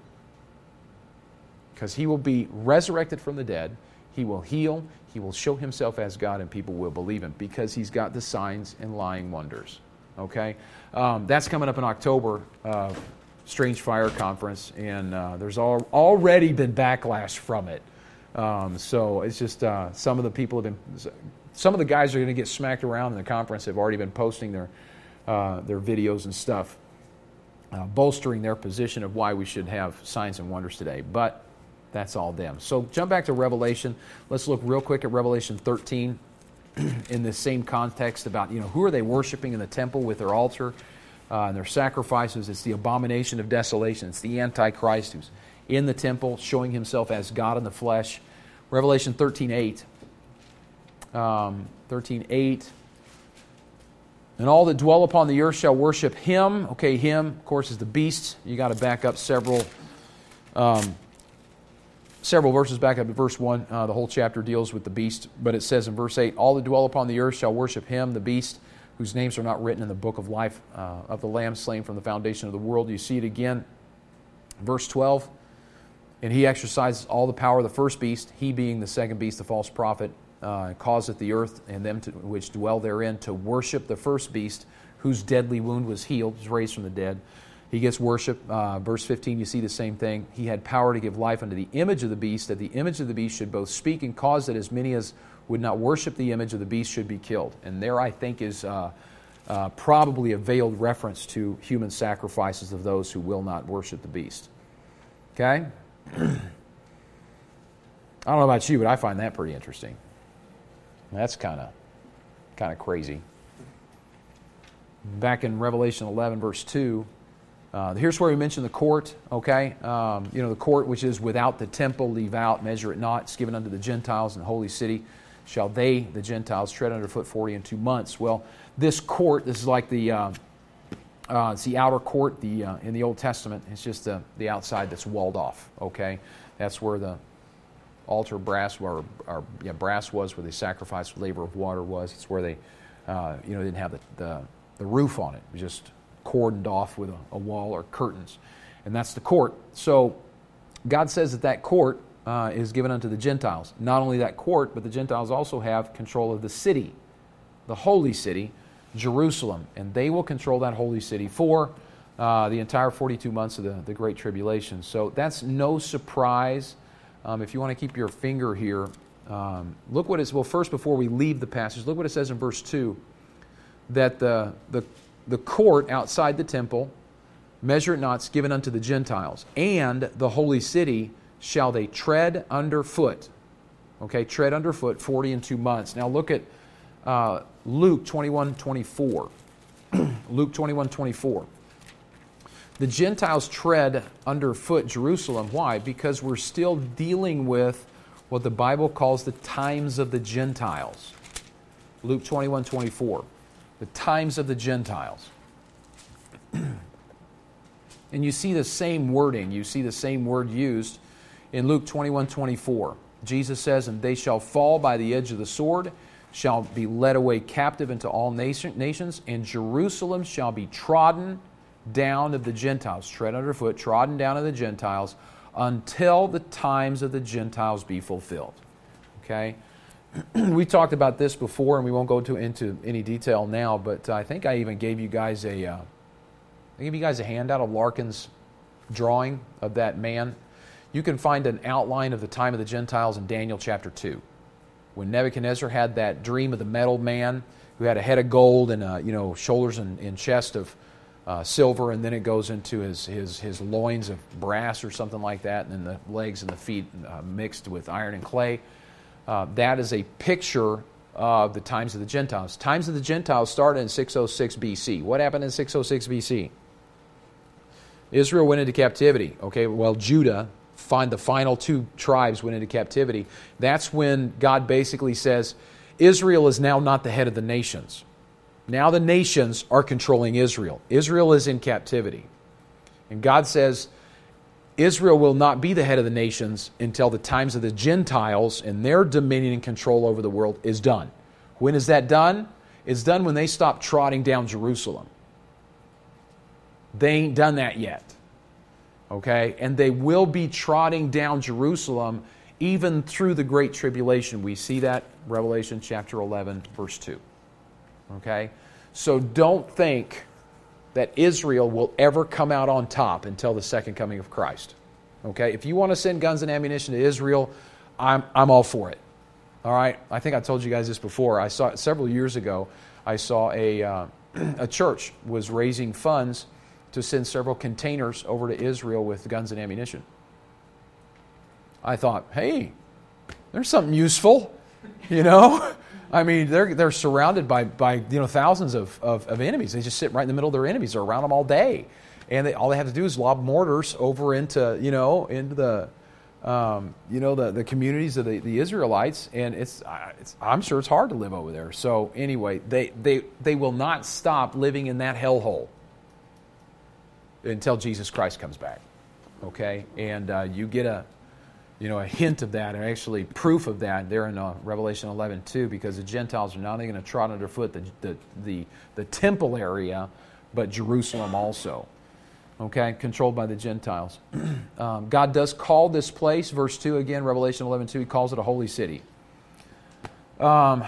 Speaker 1: Because he will be resurrected from the dead. He will heal. He will show himself as God and people will believe him because he's got the signs and lying wonders. Okay? Um, that's coming up in October. Uh, Strange Fire Conference, and uh, there's all, already been backlash from it. Um, so it's just uh, some of the people have been, some of the guys are going to get smacked around in the conference have already been posting their uh, their videos and stuff, uh, bolstering their position of why we should have signs and wonders today. But that's all them. So jump back to Revelation. Let's look real quick at Revelation thirteen in this same context about, you know, who are they worshiping in the temple with their altar? Uh, and their sacrifices. It's the abomination of desolation. It's the Antichrist who's in the temple, showing himself as God in the flesh. Revelation thirteen eight. Um, thirteen eight. And all that dwell upon the earth shall worship him. Okay, him, of course, is the beast. You got to back up several um, several verses back up to verse one. Uh, the whole chapter deals with the beast. But it says in verse eight, all that dwell upon the earth shall worship him, the beast, whose names are not written in the book of life uh, of the Lamb slain from the foundation of the world. You see it again. Verse twelve, and he exercises all the power of the first beast, he being the second beast, the false prophet, uh, causeth the earth and them to, which dwell therein to worship the first beast, whose deadly wound was healed, was raised from the dead. He gets worship. Uh, verse fifteen, you see the same thing. He had power to give life unto the image of the beast, that the image of the beast should both speak and cause that as many as would not worship the image of the beast should be killed. And there, I think, is uh, uh, probably a veiled reference to human sacrifices of those who will not worship the beast. Okay? I don't know about you, but I find that pretty interesting. That's kind of kind of crazy. Back in Revelation eleven, verse two, uh, here's where we mention the court, okay? Um, you know, the court which is without the temple, leave out, measure it not. It's given unto the Gentiles in the holy city. Shall they, the Gentiles, tread underfoot forty and two months? Well, this court, this is like the uh, uh, it's the outer court the uh, in the Old Testament. It's just the, the outside that's walled off, okay? That's where the altar brass or, or yeah, brass was, where they sacrificed laver of water was. It's where they, uh, you know, didn't have the, the, the roof on it. It was just cordoned off with a, a wall or curtains. And that's the court. So God says that that court Uh, is given unto the Gentiles. Not only that court, but the Gentiles also have control of the city, the holy city, Jerusalem. And they will control that holy city for uh, the entire forty-two months of the, the Great Tribulation. So that's no surprise. Um, if you want to keep your finger here, um, look what it is. Well, first, before we leave the passage, look what it says in verse two, that the, the, the court outside the temple, measure it not, is given unto the Gentiles, and the holy city shall they tread underfoot. Okay, tread underfoot forty and two months. Now look at uh, Luke twenty-one twenty-four. Luke twenty-one twenty-four. The Gentiles tread underfoot Jerusalem. Why? Because we're still dealing with what the Bible calls the times of the Gentiles. Luke twenty-one twenty-four. The times of the Gentiles. And you see the same wording. You see the same word used in Luke twenty-one twenty-four. Jesus says, and they shall fall by the edge of the sword, shall be led away captive into all nation, nations, and Jerusalem shall be trodden down of the Gentiles, tread underfoot, trodden down of the Gentiles, until the times of the Gentiles be fulfilled. Okay? We talked about this before, and we won't go to, into any detail now, but I think I even gave you guys a, uh, I gave you guys a handout of Larkin's drawing of that man. You can find an outline of the time of the Gentiles in Daniel chapter two. When Nebuchadnezzar had that dream of the metal man who had a head of gold and uh, you know shoulders and, and chest of uh, silver, and then it goes into his, his, his loins of brass or something like that, and then the legs and the feet uh, mixed with iron and clay. Uh, that is a picture of the times of the Gentiles. Times of the Gentiles started in six oh six B C. What happened in six oh six B C? Israel went into captivity. Okay, well, Judah, find the final two tribes went into captivity. That's when God basically says, Israel is now not the head of the nations. Now the nations are controlling Israel. Israel is in captivity. And God says, Israel will not be the head of the nations until the times of the Gentiles and their dominion and control over the world is done. When is that done? It's done when they stop trotting down Jerusalem. They ain't done that yet. Okay? And they will be trotting down Jerusalem even through the Great Tribulation. We see that Revelation chapter eleven, verse two. Okay? So don't think that Israel will ever come out on top until the second coming of Christ. Okay? If you want to send guns and ammunition to Israel, I'm, I'm all for it. All right? I think I told you guys this before. I saw several years ago, I saw a, uh, a church was raising funds to send several containers over to Israel with guns and ammunition. I thought, hey, there's something useful, you know? I mean, they're they're surrounded by, by you know thousands of, of, of enemies. They just sit right in the middle of their enemies. They're around them all day. And they, all they have to do is lob mortars over into, you know, into the, um, you know, the, the communities of the, the Israelites. And it's, it's I'm sure it's hard to live over there. So anyway, they, they, they will not stop living in that hellhole until Jesus Christ comes back, okay? And uh, you get a, you know, a hint of that, and actually proof of that there in uh, Revelation eleven two, because the Gentiles are not only going to trot underfoot the, the the the temple area, but Jerusalem also, okay? Controlled by the Gentiles. um, God does call this place, verse two again, Revelation eleven two, He calls it a holy city. Um.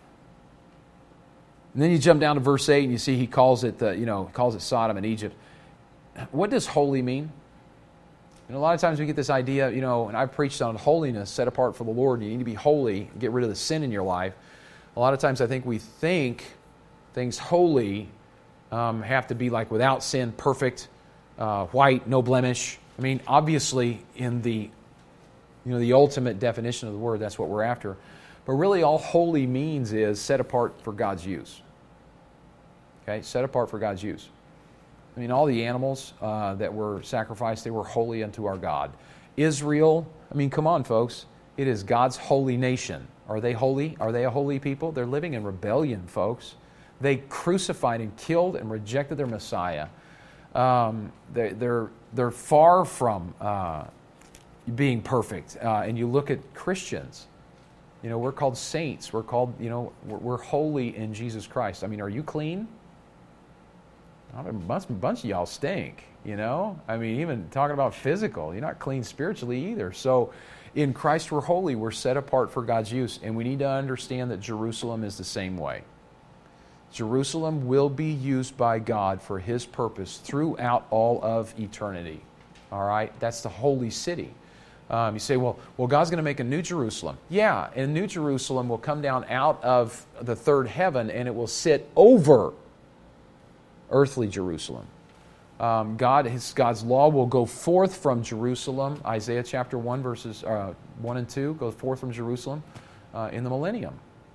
Speaker 1: And then you jump down to verse eight, and you see He calls it, the, you know, calls it Sodom and Egypt. What does holy mean? And a lot of times we get this idea, you know, and I've preached on holiness, set apart for the Lord. You need to be holy, get rid of the sin in your life. A lot of times I think we think things holy um, have to be like without sin, perfect, uh, white, no blemish. I mean, obviously in the, you know, the ultimate definition of the word, that's what we're after. But really all holy means is set apart for God's use. Okay, set apart for God's use. I mean, all the animals uh, that were sacrificed, they were holy unto our God. Israel, I mean, come on, folks. It is God's holy nation. Are they holy? Are they a holy people? They're living in rebellion, folks. They crucified and killed and rejected their Messiah. Um, they, they're, they're far from uh, being perfect. Uh, and you look at Christians. You know, we're called saints. We're called, you know, we're, we're holy in Jesus Christ. I mean, are you clean? A bunch, a bunch of y'all stink, you know? I mean, even talking about physical, you're not clean spiritually either. So in Christ we're holy, we're set apart for God's use, and we need to understand that Jerusalem is the same way. Jerusalem will be used by God for His purpose throughout all of eternity. All right? That's the holy city. Um, you say, well, well, God's going to make a new Jerusalem. Yeah, and New Jerusalem will come down out of the third heaven, and it will sit over earthly Jerusalem. Um, God, his, God's law will go forth from Jerusalem. Isaiah chapter one, verses uh, one and two, go forth from Jerusalem uh, in the millennium.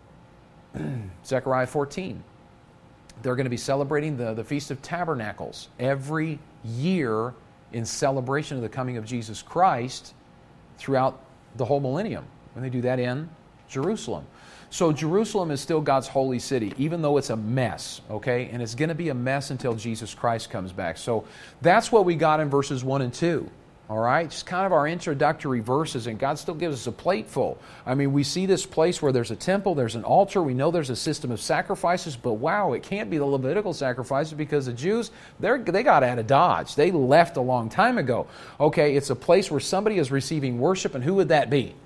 Speaker 1: Zechariah fourteen. They're going to be celebrating the, the Feast of Tabernacles every year in celebration of the coming of Jesus Christ throughout the whole millennium. And they do that in Jerusalem. So Jerusalem is still God's holy city, even though it's a mess, okay? And it's going to be a mess until Jesus Christ comes back. So that's what we got in verses one and two, all right? Just kind of our introductory verses, and God still gives us a plateful. I mean, we see this place where there's a temple, there's an altar, we know there's a system of sacrifices, but wow, it can't be the Levitical sacrifices because the Jews, they're, they got out of Dodge. They left a long time ago. Okay, it's a place where somebody is receiving worship, and who would that be?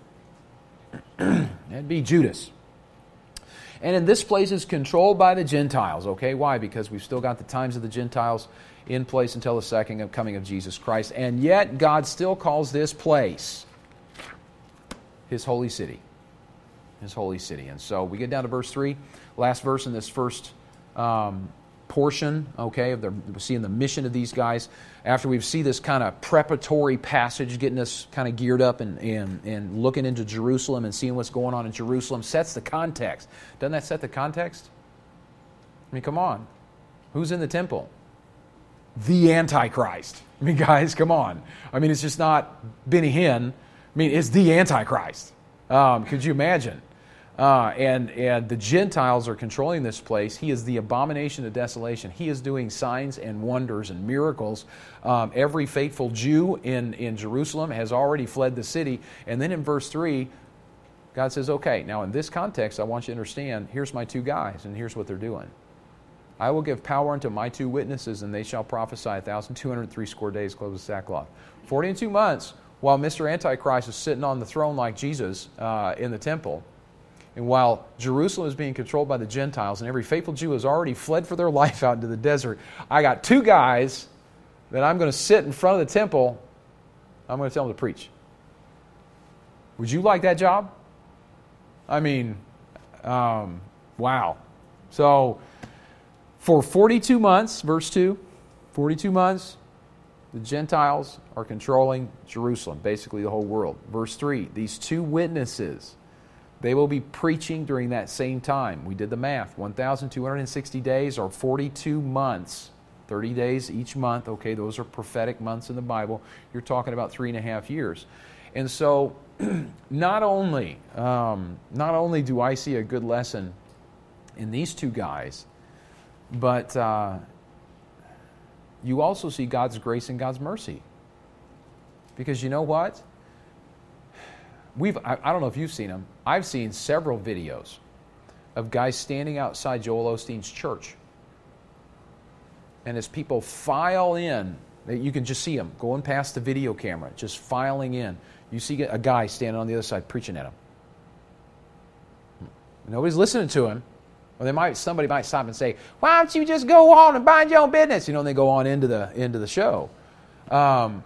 Speaker 1: That'd be Judas. And in this place is controlled by the Gentiles. Okay, why? Because we've still got the times of the Gentiles in place until the second coming of Jesus Christ. And yet God still calls this place His holy city. His holy city. And so we get down to verse three, last verse in this first um, portion, okay, of the, we're seeing the mission of these guys. After we see this kind of preparatory passage, getting us kind of geared up and, and, and looking into Jerusalem and seeing what's going on in Jerusalem, sets the context. Doesn't that set the context? I mean, come on. Who's in the temple? The Antichrist. I mean, guys, come on. I mean, it's just not Benny Hinn. I mean, it's the Antichrist. Um, could you imagine? Uh, and, and the Gentiles are controlling this place. He is the abomination of desolation. He is doing signs and wonders and miracles. Um, every faithful Jew in, in Jerusalem has already fled the city. And then in verse three, God says, okay, now in this context, I want you to understand, here's my two guys, and here's what they're doing. I will give power unto my two witnesses, and they shall prophesy a thousand two hundred three score days, clothed with sackcloth. Forty and two months, while Mister Antichrist is sitting on the throne like Jesus uh, in the temple. And while Jerusalem is being controlled by the Gentiles and every faithful Jew has already fled for their life out into the desert, I got two guys that I'm going to sit in front of the temple. I'm going to tell them to preach. Would you like that job? I mean, um, wow. So, for forty-two months, verse two, forty-two months, the Gentiles are controlling Jerusalem, basically the whole world. Verse three, these two witnesses, they will be preaching during that same time. We did the math. one thousand two hundred sixty days or forty-two months. thirty days each month. Okay, those are prophetic months in the Bible. You're talking about three and a half years. And so, not only, um, not only do I see a good lesson in these two guys, but uh, you also see God's grace and God's mercy. Because you know what? We've, I, I don't know if you've seen them. I've seen several videos of guys standing outside Joel Osteen's church. And as people file in, you can just see them going past the video camera, just filing in. You see a guy standing on the other side preaching at him. Nobody's listening to him. Or they might, somebody might stop and say, "Why don't you just go on and mind your own business?" You know, and they go on into the into the show. Um,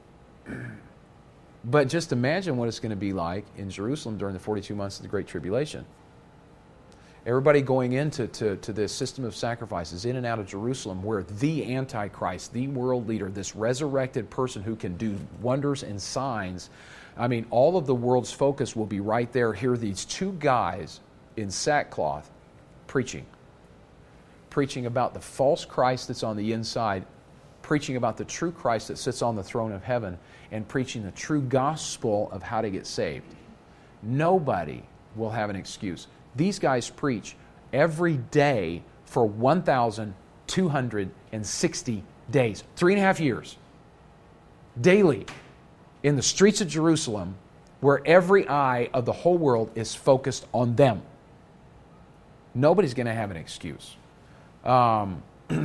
Speaker 1: But just imagine what it's going to be like in Jerusalem during the forty-two months of the Great Tribulation. Everybody going into to, to this system of sacrifices in and out of Jerusalem where the Antichrist, the world leader, this resurrected person who can do wonders and signs, I mean, all of the world's focus will be right there. Here are these two guys in sackcloth preaching. Preaching about the false Christ that's on the inside, preaching about the true Christ that sits on the throne of heaven, and preaching the true gospel of how to get saved. Nobody will have an excuse. These guys preach every day for one thousand two hundred sixty days, three and a half years, daily, in the streets of Jerusalem, where every eye of the whole world is focused on them. Nobody's going to have an excuse. Um,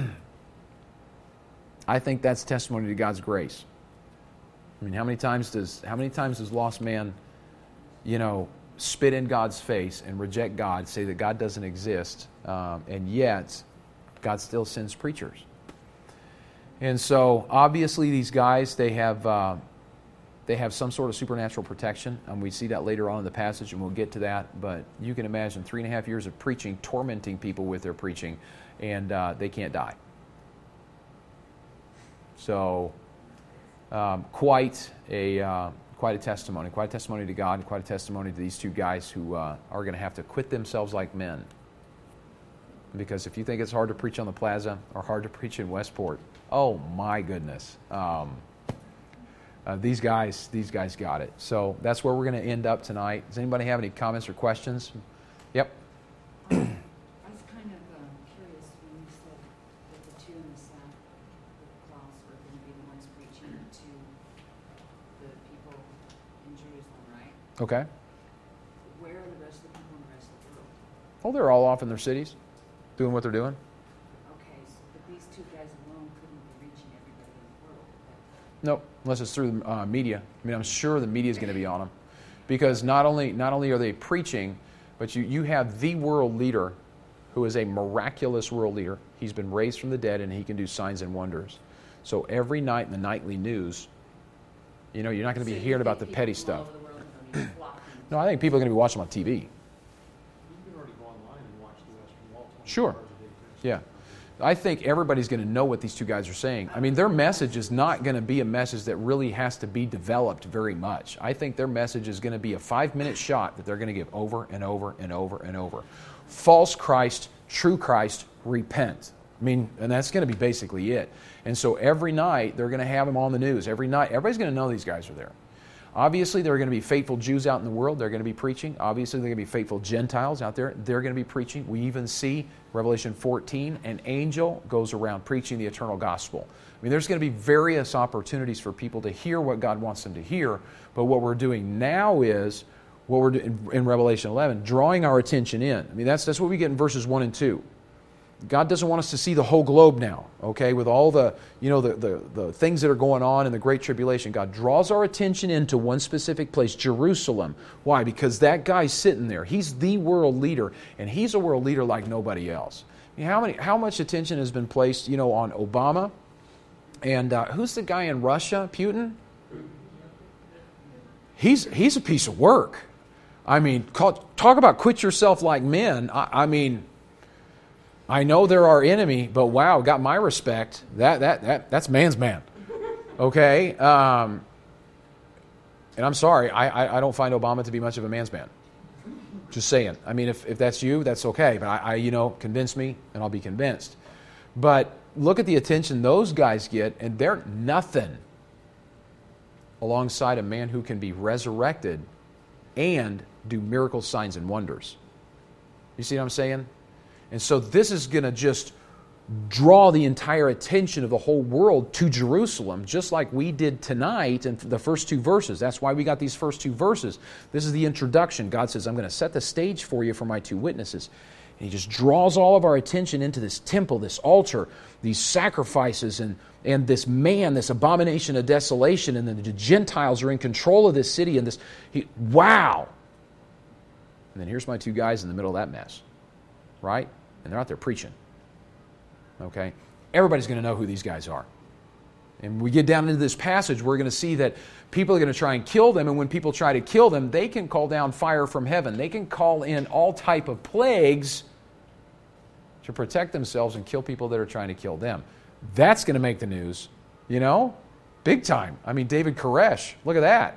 Speaker 1: I think that's testimony to God's grace. I mean, how many times does how many times does lost man, you know, spit in God's face and reject God, say that God doesn't exist, um, and yet God still sends preachers. And so, obviously, these guys they have uh, they have some sort of supernatural protection, and we see that later on in the passage, and we'll get to that. But you can imagine three and a half years of preaching, tormenting people with their preaching, and uh, they can't die. So, um, quite a uh, quite a testimony, quite a testimony to God, and quite a testimony to these two guys who uh, are going to have to quit themselves like men. Because if you think it's hard to preach on the plaza or hard to preach in Westport, oh my goodness, um, uh, these guys, these guys got it. So that's where we're going to end up tonight. Does anybody have any comments or questions? Yep.
Speaker 7: I was kind of um, curious when you said that the two in the south of the cross are going to be the ones preaching to the people in Jerusalem, right?
Speaker 1: Okay.
Speaker 7: Where are the rest of the people in the rest of the world?
Speaker 1: Well, they're all off in their cities, doing what they're doing.
Speaker 7: Okay, so but these two guys alone couldn't be reaching everybody in the world.
Speaker 1: Nope, unless it's through the uh, media. I mean, I'm sure the media is going to be on them, because not only not only are they preaching, but you you have the world leader, who is a miraculous world leader. He's been raised from the dead, and he can do signs and wonders. So every night in the nightly news, you know, you're not going to be hearing about the petty stuff. No, I think people are going to be watching them on T V.
Speaker 2: You can already go online and watch the Western Wall.
Speaker 1: Sure. Yeah. I think everybody's going to know what these two guys are saying. I mean, their message is not going to be a message that really has to be developed very much. I think their message is going to be a five-minute shot that they're going to give over and over and over and over. False Christ, true Christ, repent. I mean, and that's going to be basically it. And so every night, they're going to have them on the news. Every night, everybody's going to know these guys are there. Obviously, there are going to be faithful Jews out in the world. They're going to be preaching. Obviously, there are going to be faithful Gentiles out there. They're going to be preaching. We even see, Revelation fourteen, an angel goes around preaching the eternal gospel. I mean, there's going to be various opportunities for people to hear what God wants them to hear. But what we're doing now is, what we're doing in Revelation eleven, drawing our attention in. I mean, that's, that's what we get in verses one and two. God doesn't want us to see the whole globe now, okay, with all the, you know, the, the, the things that are going on in the Great Tribulation. God draws our attention into one specific place, Jerusalem. Why? Because that guy's sitting there. He's the world leader, and he's a world leader like nobody else. I mean, how many, how much attention has been placed, you know, on Obama? And uh, who's the guy in Russia, Putin? He's, he's a piece of work. I mean, call, talk about quit yourself like men. I, I mean... I know they're our enemy, but wow, got my respect. That that that that's man's man. Okay? Um, and I'm sorry, I, I I don't find Obama to be much of a man's man. Just saying. I mean, if, if that's you, that's okay. But I, I, you know, convince me and I'll be convinced. But look at the attention those guys get, and they're nothing alongside a man who can be resurrected and do miracle signs and wonders. You see what I'm saying? And so this is going to just draw the entire attention of the whole world to Jerusalem, just like we did tonight in the first two verses. That's why we got these first two verses. This is the introduction. God says, I'm going to set the stage for you for my two witnesses. And He just draws all of our attention into this temple, this altar, these sacrifices, and, and this man, this abomination of desolation, and then the Gentiles are in control of this city. And this, he, wow! And then here's my two guys in the middle of that mess. Right? And they're out there preaching. Okay? Everybody's going to know who these guys are. And we get down into this passage, we're going to see that people are going to try and kill them, and when people try to kill them, they can call down fire from heaven. They can call in all type of plagues to protect themselves and kill people that are trying to kill them. That's going to make the news, you know? Big time. I mean, David Koresh, look at that.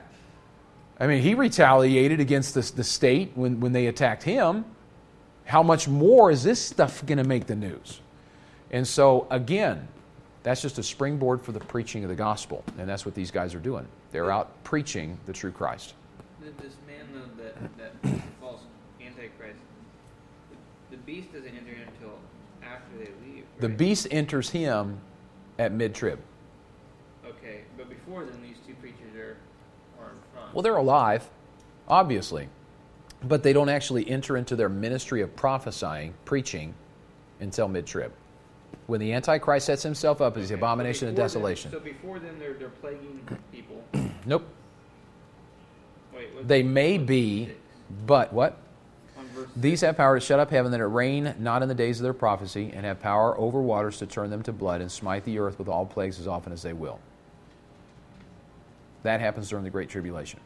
Speaker 1: I mean, he retaliated against the, the state when, when they attacked him. How much more is this stuff going to make the news? And so, again, that's just a springboard for the preaching of the gospel. And that's what these guys are doing. They're out preaching the true Christ.
Speaker 5: This man, though, that, that false antichrist, the beast doesn't enter until after they leave, right?
Speaker 1: The beast enters him at mid-trib.
Speaker 5: Okay, but before then, these two preachers are, are in front.
Speaker 1: Well, they're alive, obviously. But they don't actually enter into their ministry of prophesying, preaching, until mid-trib. When the Antichrist sets himself up as
Speaker 5: Okay,
Speaker 1: the abomination
Speaker 5: so
Speaker 1: of
Speaker 5: before
Speaker 1: desolation.
Speaker 5: Them, so before then, they're, they're plaguing people.
Speaker 1: Nope.
Speaker 5: Wait, what's,
Speaker 1: They may
Speaker 5: what's
Speaker 1: be,
Speaker 5: six?
Speaker 1: but what?
Speaker 5: On verse
Speaker 1: These have power to shut up heaven, that it rain not in the days of their prophecy, and have power over waters to turn them to blood, and smite the earth with all plagues as often as they will. That happens during the Great Tribulation.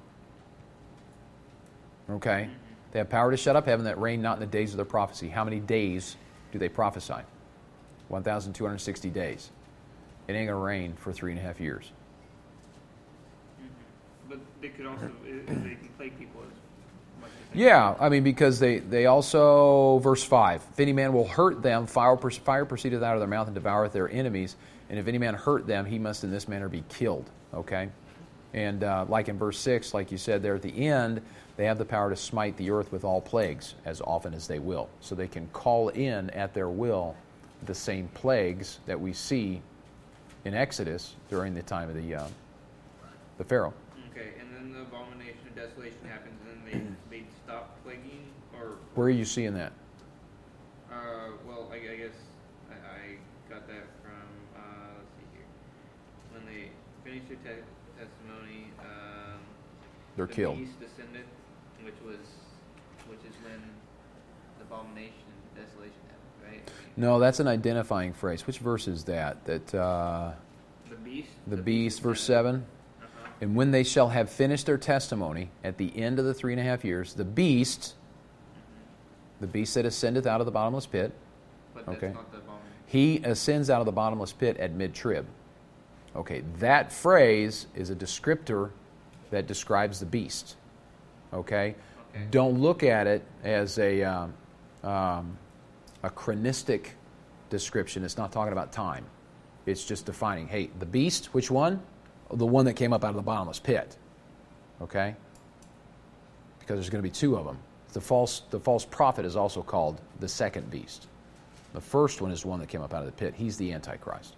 Speaker 1: Okay? They have power to shut up heaven, that rain not in the days of their prophecy. How many days do they prophesy? one thousand two hundred sixty days. it ain't going to rain for three and a half years.
Speaker 5: Mhm. But they could also, i- they can plague people as much as they
Speaker 1: Yeah, I mean, because they, they also, verse five, if any man will hurt them, fire, fire proceedeth out of their mouth and devoureth their enemies. And if any man hurt them, he must in this manner be killed. Okay? And uh, like in verse six, like you said there at the end, they have the power to smite the earth with all plagues as often as they will. So they can call in at their will the same plagues that we see in Exodus during the time of the, uh, the Pharaoh.
Speaker 5: Okay, and then the abomination of desolation happens, and then they they stop plaguing, or
Speaker 1: Where are you seeing that?
Speaker 5: uh, well, I, I guess I, I got that from uh, let's see here. When they finished their te- testimony, um,
Speaker 1: They're
Speaker 5: the
Speaker 1: killed.
Speaker 5: beast descended, which was which is when the abomination and desolation happened, right?
Speaker 1: No, that's an identifying phrase. Which verse is that? That uh,
Speaker 5: The beast.
Speaker 1: the beast, verse seven.
Speaker 5: Uh-huh.
Speaker 1: And when they shall have finished their testimony at the end of the three and a half years, the beast, the beast that ascendeth out of the bottomless pit,
Speaker 5: But that's
Speaker 1: Okay.
Speaker 5: not the abomination.
Speaker 1: he ascends out of the bottomless pit at mid-trib. Okay, that phrase is a descriptor that describes the beast. Okay?
Speaker 5: Okay.
Speaker 1: Don't look at it as a, um, um, a chronistic description. It's not talking about time. It's just defining, hey, the beast, which one? The one that came up out of the bottomless pit. Okay? Because there's going to be two of them. The false, the false prophet is also called the second beast. The first one is the one that came up out of the pit. He's the Antichrist.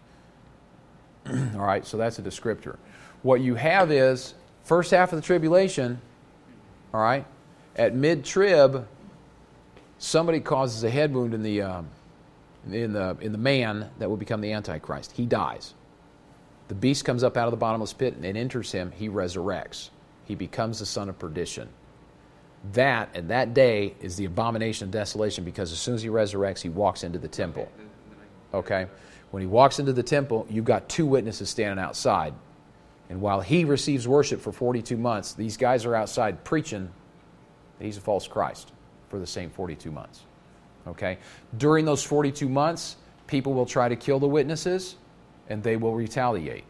Speaker 1: All right, so that's a descriptor. What you have is, first half of the tribulation, all right, at mid-trib, somebody causes a head wound in the, um, in the, in the man that will become the Antichrist. He dies. The beast comes up out of the bottomless pit and enters him. He resurrects. He becomes the son of perdition. That, and that day, is the abomination of desolation, because as soon as he resurrects, he walks into the temple.
Speaker 5: Okay, then- then I-
Speaker 1: Okay? When he walks into the temple, you've got two witnesses standing outside. And while he receives worship for forty-two months, these guys are outside preaching that he's a false Christ for the same forty-two months. Okay? During those forty-two months, people will try to kill the witnesses, and they will retaliate.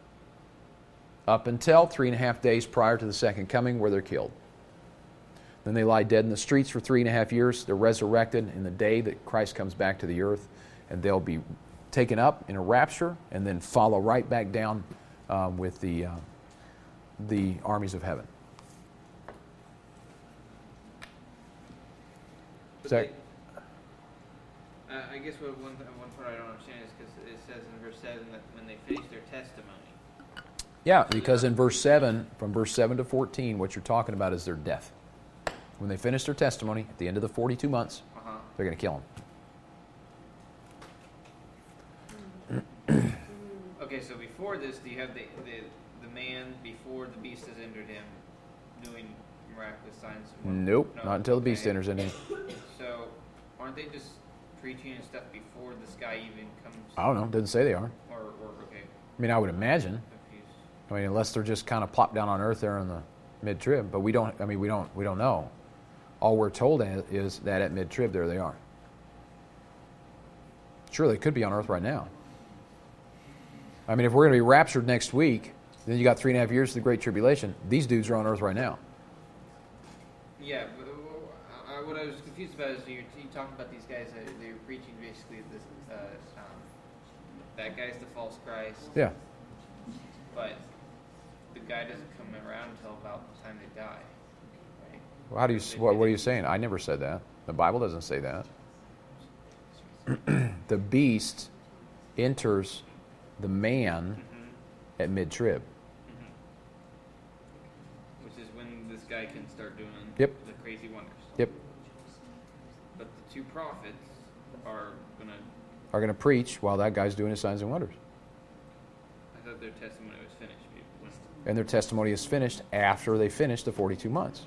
Speaker 1: Up until three and a half days prior to the second coming, where they're killed. Then they lie dead in the streets for three and a half years. They're resurrected in the day that Christ comes back to the earth, and they'll be taken up in a rapture and then follow right back down uh, with the, uh, the armies of heaven.
Speaker 5: But
Speaker 1: Zach?
Speaker 5: they- uh, I guess what one, th- one part I don't understand is because it says in verse seven that when they finish their testimony.
Speaker 1: Yeah, because in verse seven, from verse seven to fourteen, what you're talking about is their death. When they finish their testimony at the end of the forty-two months,
Speaker 5: Uh-huh.
Speaker 1: they're going to kill them.
Speaker 5: Okay, so before this, do you have the, the the man before the beast has entered him doing miraculous signs? and wonders?
Speaker 1: Nope,
Speaker 5: No?
Speaker 1: not until the beast
Speaker 5: Okay.
Speaker 1: enters in.
Speaker 5: So, aren't they just preaching and stuff before this guy even comes?
Speaker 1: I don't know, doesn't say they are.
Speaker 5: Or, or okay,
Speaker 1: I mean, I would imagine.
Speaker 5: confused.
Speaker 1: I mean, unless they're just kind of plopped down on earth there in the mid-trib, but we don't. I mean, we don't. We don't know. All we're told is that at mid-trib, there they are. Sure, they could be on earth right now. I mean, if we're going to be raptured next week, then you got three and a half years of the Great Tribulation. These dudes are on earth right now.
Speaker 5: Yeah, but uh, I, what I was confused about is you you talking about these guys that they're preaching basically this. Uh, um, that guy's the false Christ.
Speaker 1: Yeah.
Speaker 5: But the guy doesn't come around until about the time they die. Right?
Speaker 1: Well, how do you? What, what are you saying? I never said that. The Bible doesn't say that. The beast enters the man
Speaker 5: Mm-hmm.
Speaker 1: at mid-trib.
Speaker 5: Mm-hmm. Which is when this guy can start doing
Speaker 1: Yep.
Speaker 5: the crazy wonders.
Speaker 1: Yep.
Speaker 5: But the two prophets are gonna.
Speaker 1: Are going to preach while that guy's doing his signs and wonders.
Speaker 5: I thought their testimony was finished. When,
Speaker 1: And their testimony is finished after they finish the forty-two months.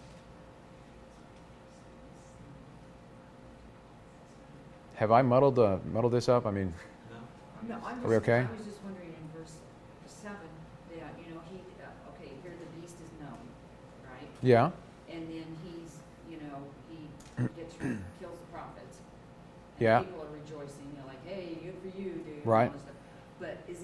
Speaker 1: Have I muddled the muddled this up? I mean,
Speaker 7: No, I'm
Speaker 1: Are we
Speaker 7: just,
Speaker 1: okay?
Speaker 7: I was just wondering in verse seven, that, you know, he, uh, okay, here the beast is known, right?
Speaker 1: yeah,
Speaker 7: And then he's, you know, he gets, kills the prophets.
Speaker 1: Yeah.
Speaker 7: And people are rejoicing, they're like, hey, good for you, dude. and
Speaker 1: Right.
Speaker 7: all this stuff. But is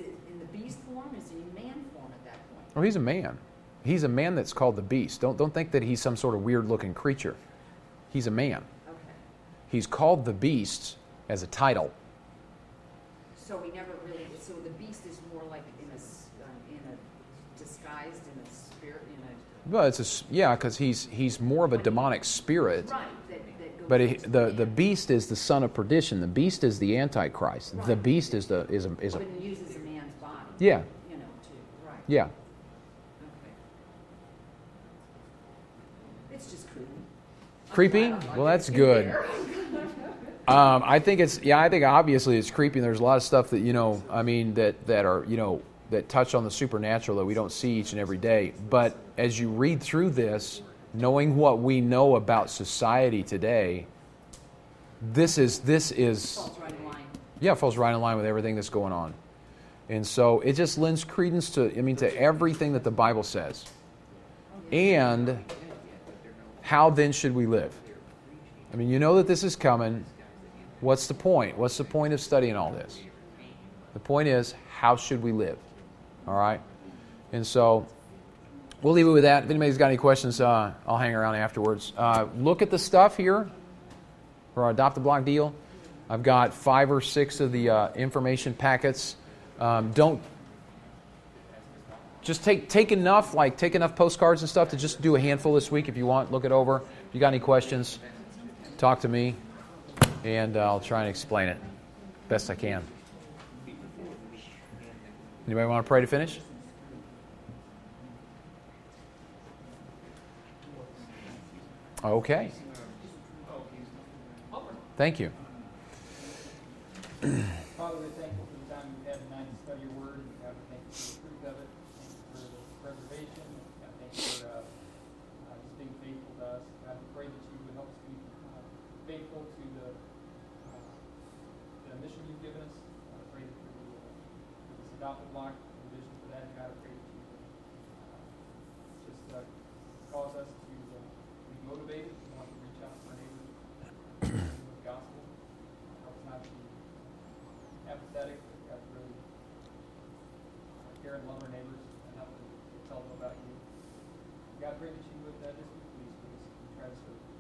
Speaker 1: Oh, he's a man. He's a man that's called the beast. Don't, don't think that he's some sort of weird-looking creature. He's a man.
Speaker 7: Okay.
Speaker 1: He's called the beast as a title.
Speaker 7: So we never really, so the beast is more like in a, s- uh, in a, disguised in a spirit, in a.
Speaker 1: Well, it's a, s- yeah, because he's, he's more of a demonic spirit.
Speaker 7: Right, that, that goes
Speaker 1: But he,
Speaker 7: into
Speaker 1: the,
Speaker 7: man.
Speaker 1: the beast is the son of perdition. The beast is the Antichrist. The
Speaker 7: Right.
Speaker 1: beast is the is a, is a
Speaker 7: But it uses a man's body.
Speaker 1: yeah,
Speaker 7: You know, too, right.
Speaker 1: yeah.
Speaker 7: Okay. It's just creepy. I'm
Speaker 1: Creepy?
Speaker 7: glad I'm not
Speaker 1: Well, that's
Speaker 7: in
Speaker 1: good.
Speaker 7: there.
Speaker 1: Um, I think it's yeah. I think obviously it's creepy. And there's a lot of stuff that you know. I mean that that are you know that touch on the supernatural that we don't see each and every day. But as you read through this, knowing what we know about society today, this is this is
Speaker 7: Falls right in line.
Speaker 1: yeah falls right in line with everything that's going on, and so it just lends credence to I mean to everything that the Bible says. And how then should we live? I mean, you know that this is coming. What's the point? What's the point of studying all this? The point is, how should we live? All right? And so, we'll leave it with that. If anybody's got any questions, uh, I'll hang around afterwards. Uh, look at the stuff here for our Adopt a Block deal. I've got five or six of the uh, information packets. Um, don't just take take enough, like take enough postcards and stuff to just do a handful this week if you want. Look it over. If you got any questions, talk to me, and uh, I'll try and explain it best I can. Anybody want to pray to finish? Okay. Thank you.
Speaker 4: Father, we're thankful for the time we've had tonight to study your word. God, we thank you for the truth of it. Thank you for the preservation. God, thank you for uh, uh, just being faithful to us. God, we pray that you would help us be uh, faithful to the, uh, the mission you've given us. I pray that for, the, uh, for this adopted block, the vision for that. God, I pray that you would uh, just uh, cause us to uh, be motivated to want to reach out to our neighbors with the gospel. Help us not to be apathetic, but God, really uh, care and love our neighbors and help them to tell them about you. God, I pray that you would uh, just be pleased with us and try to serve.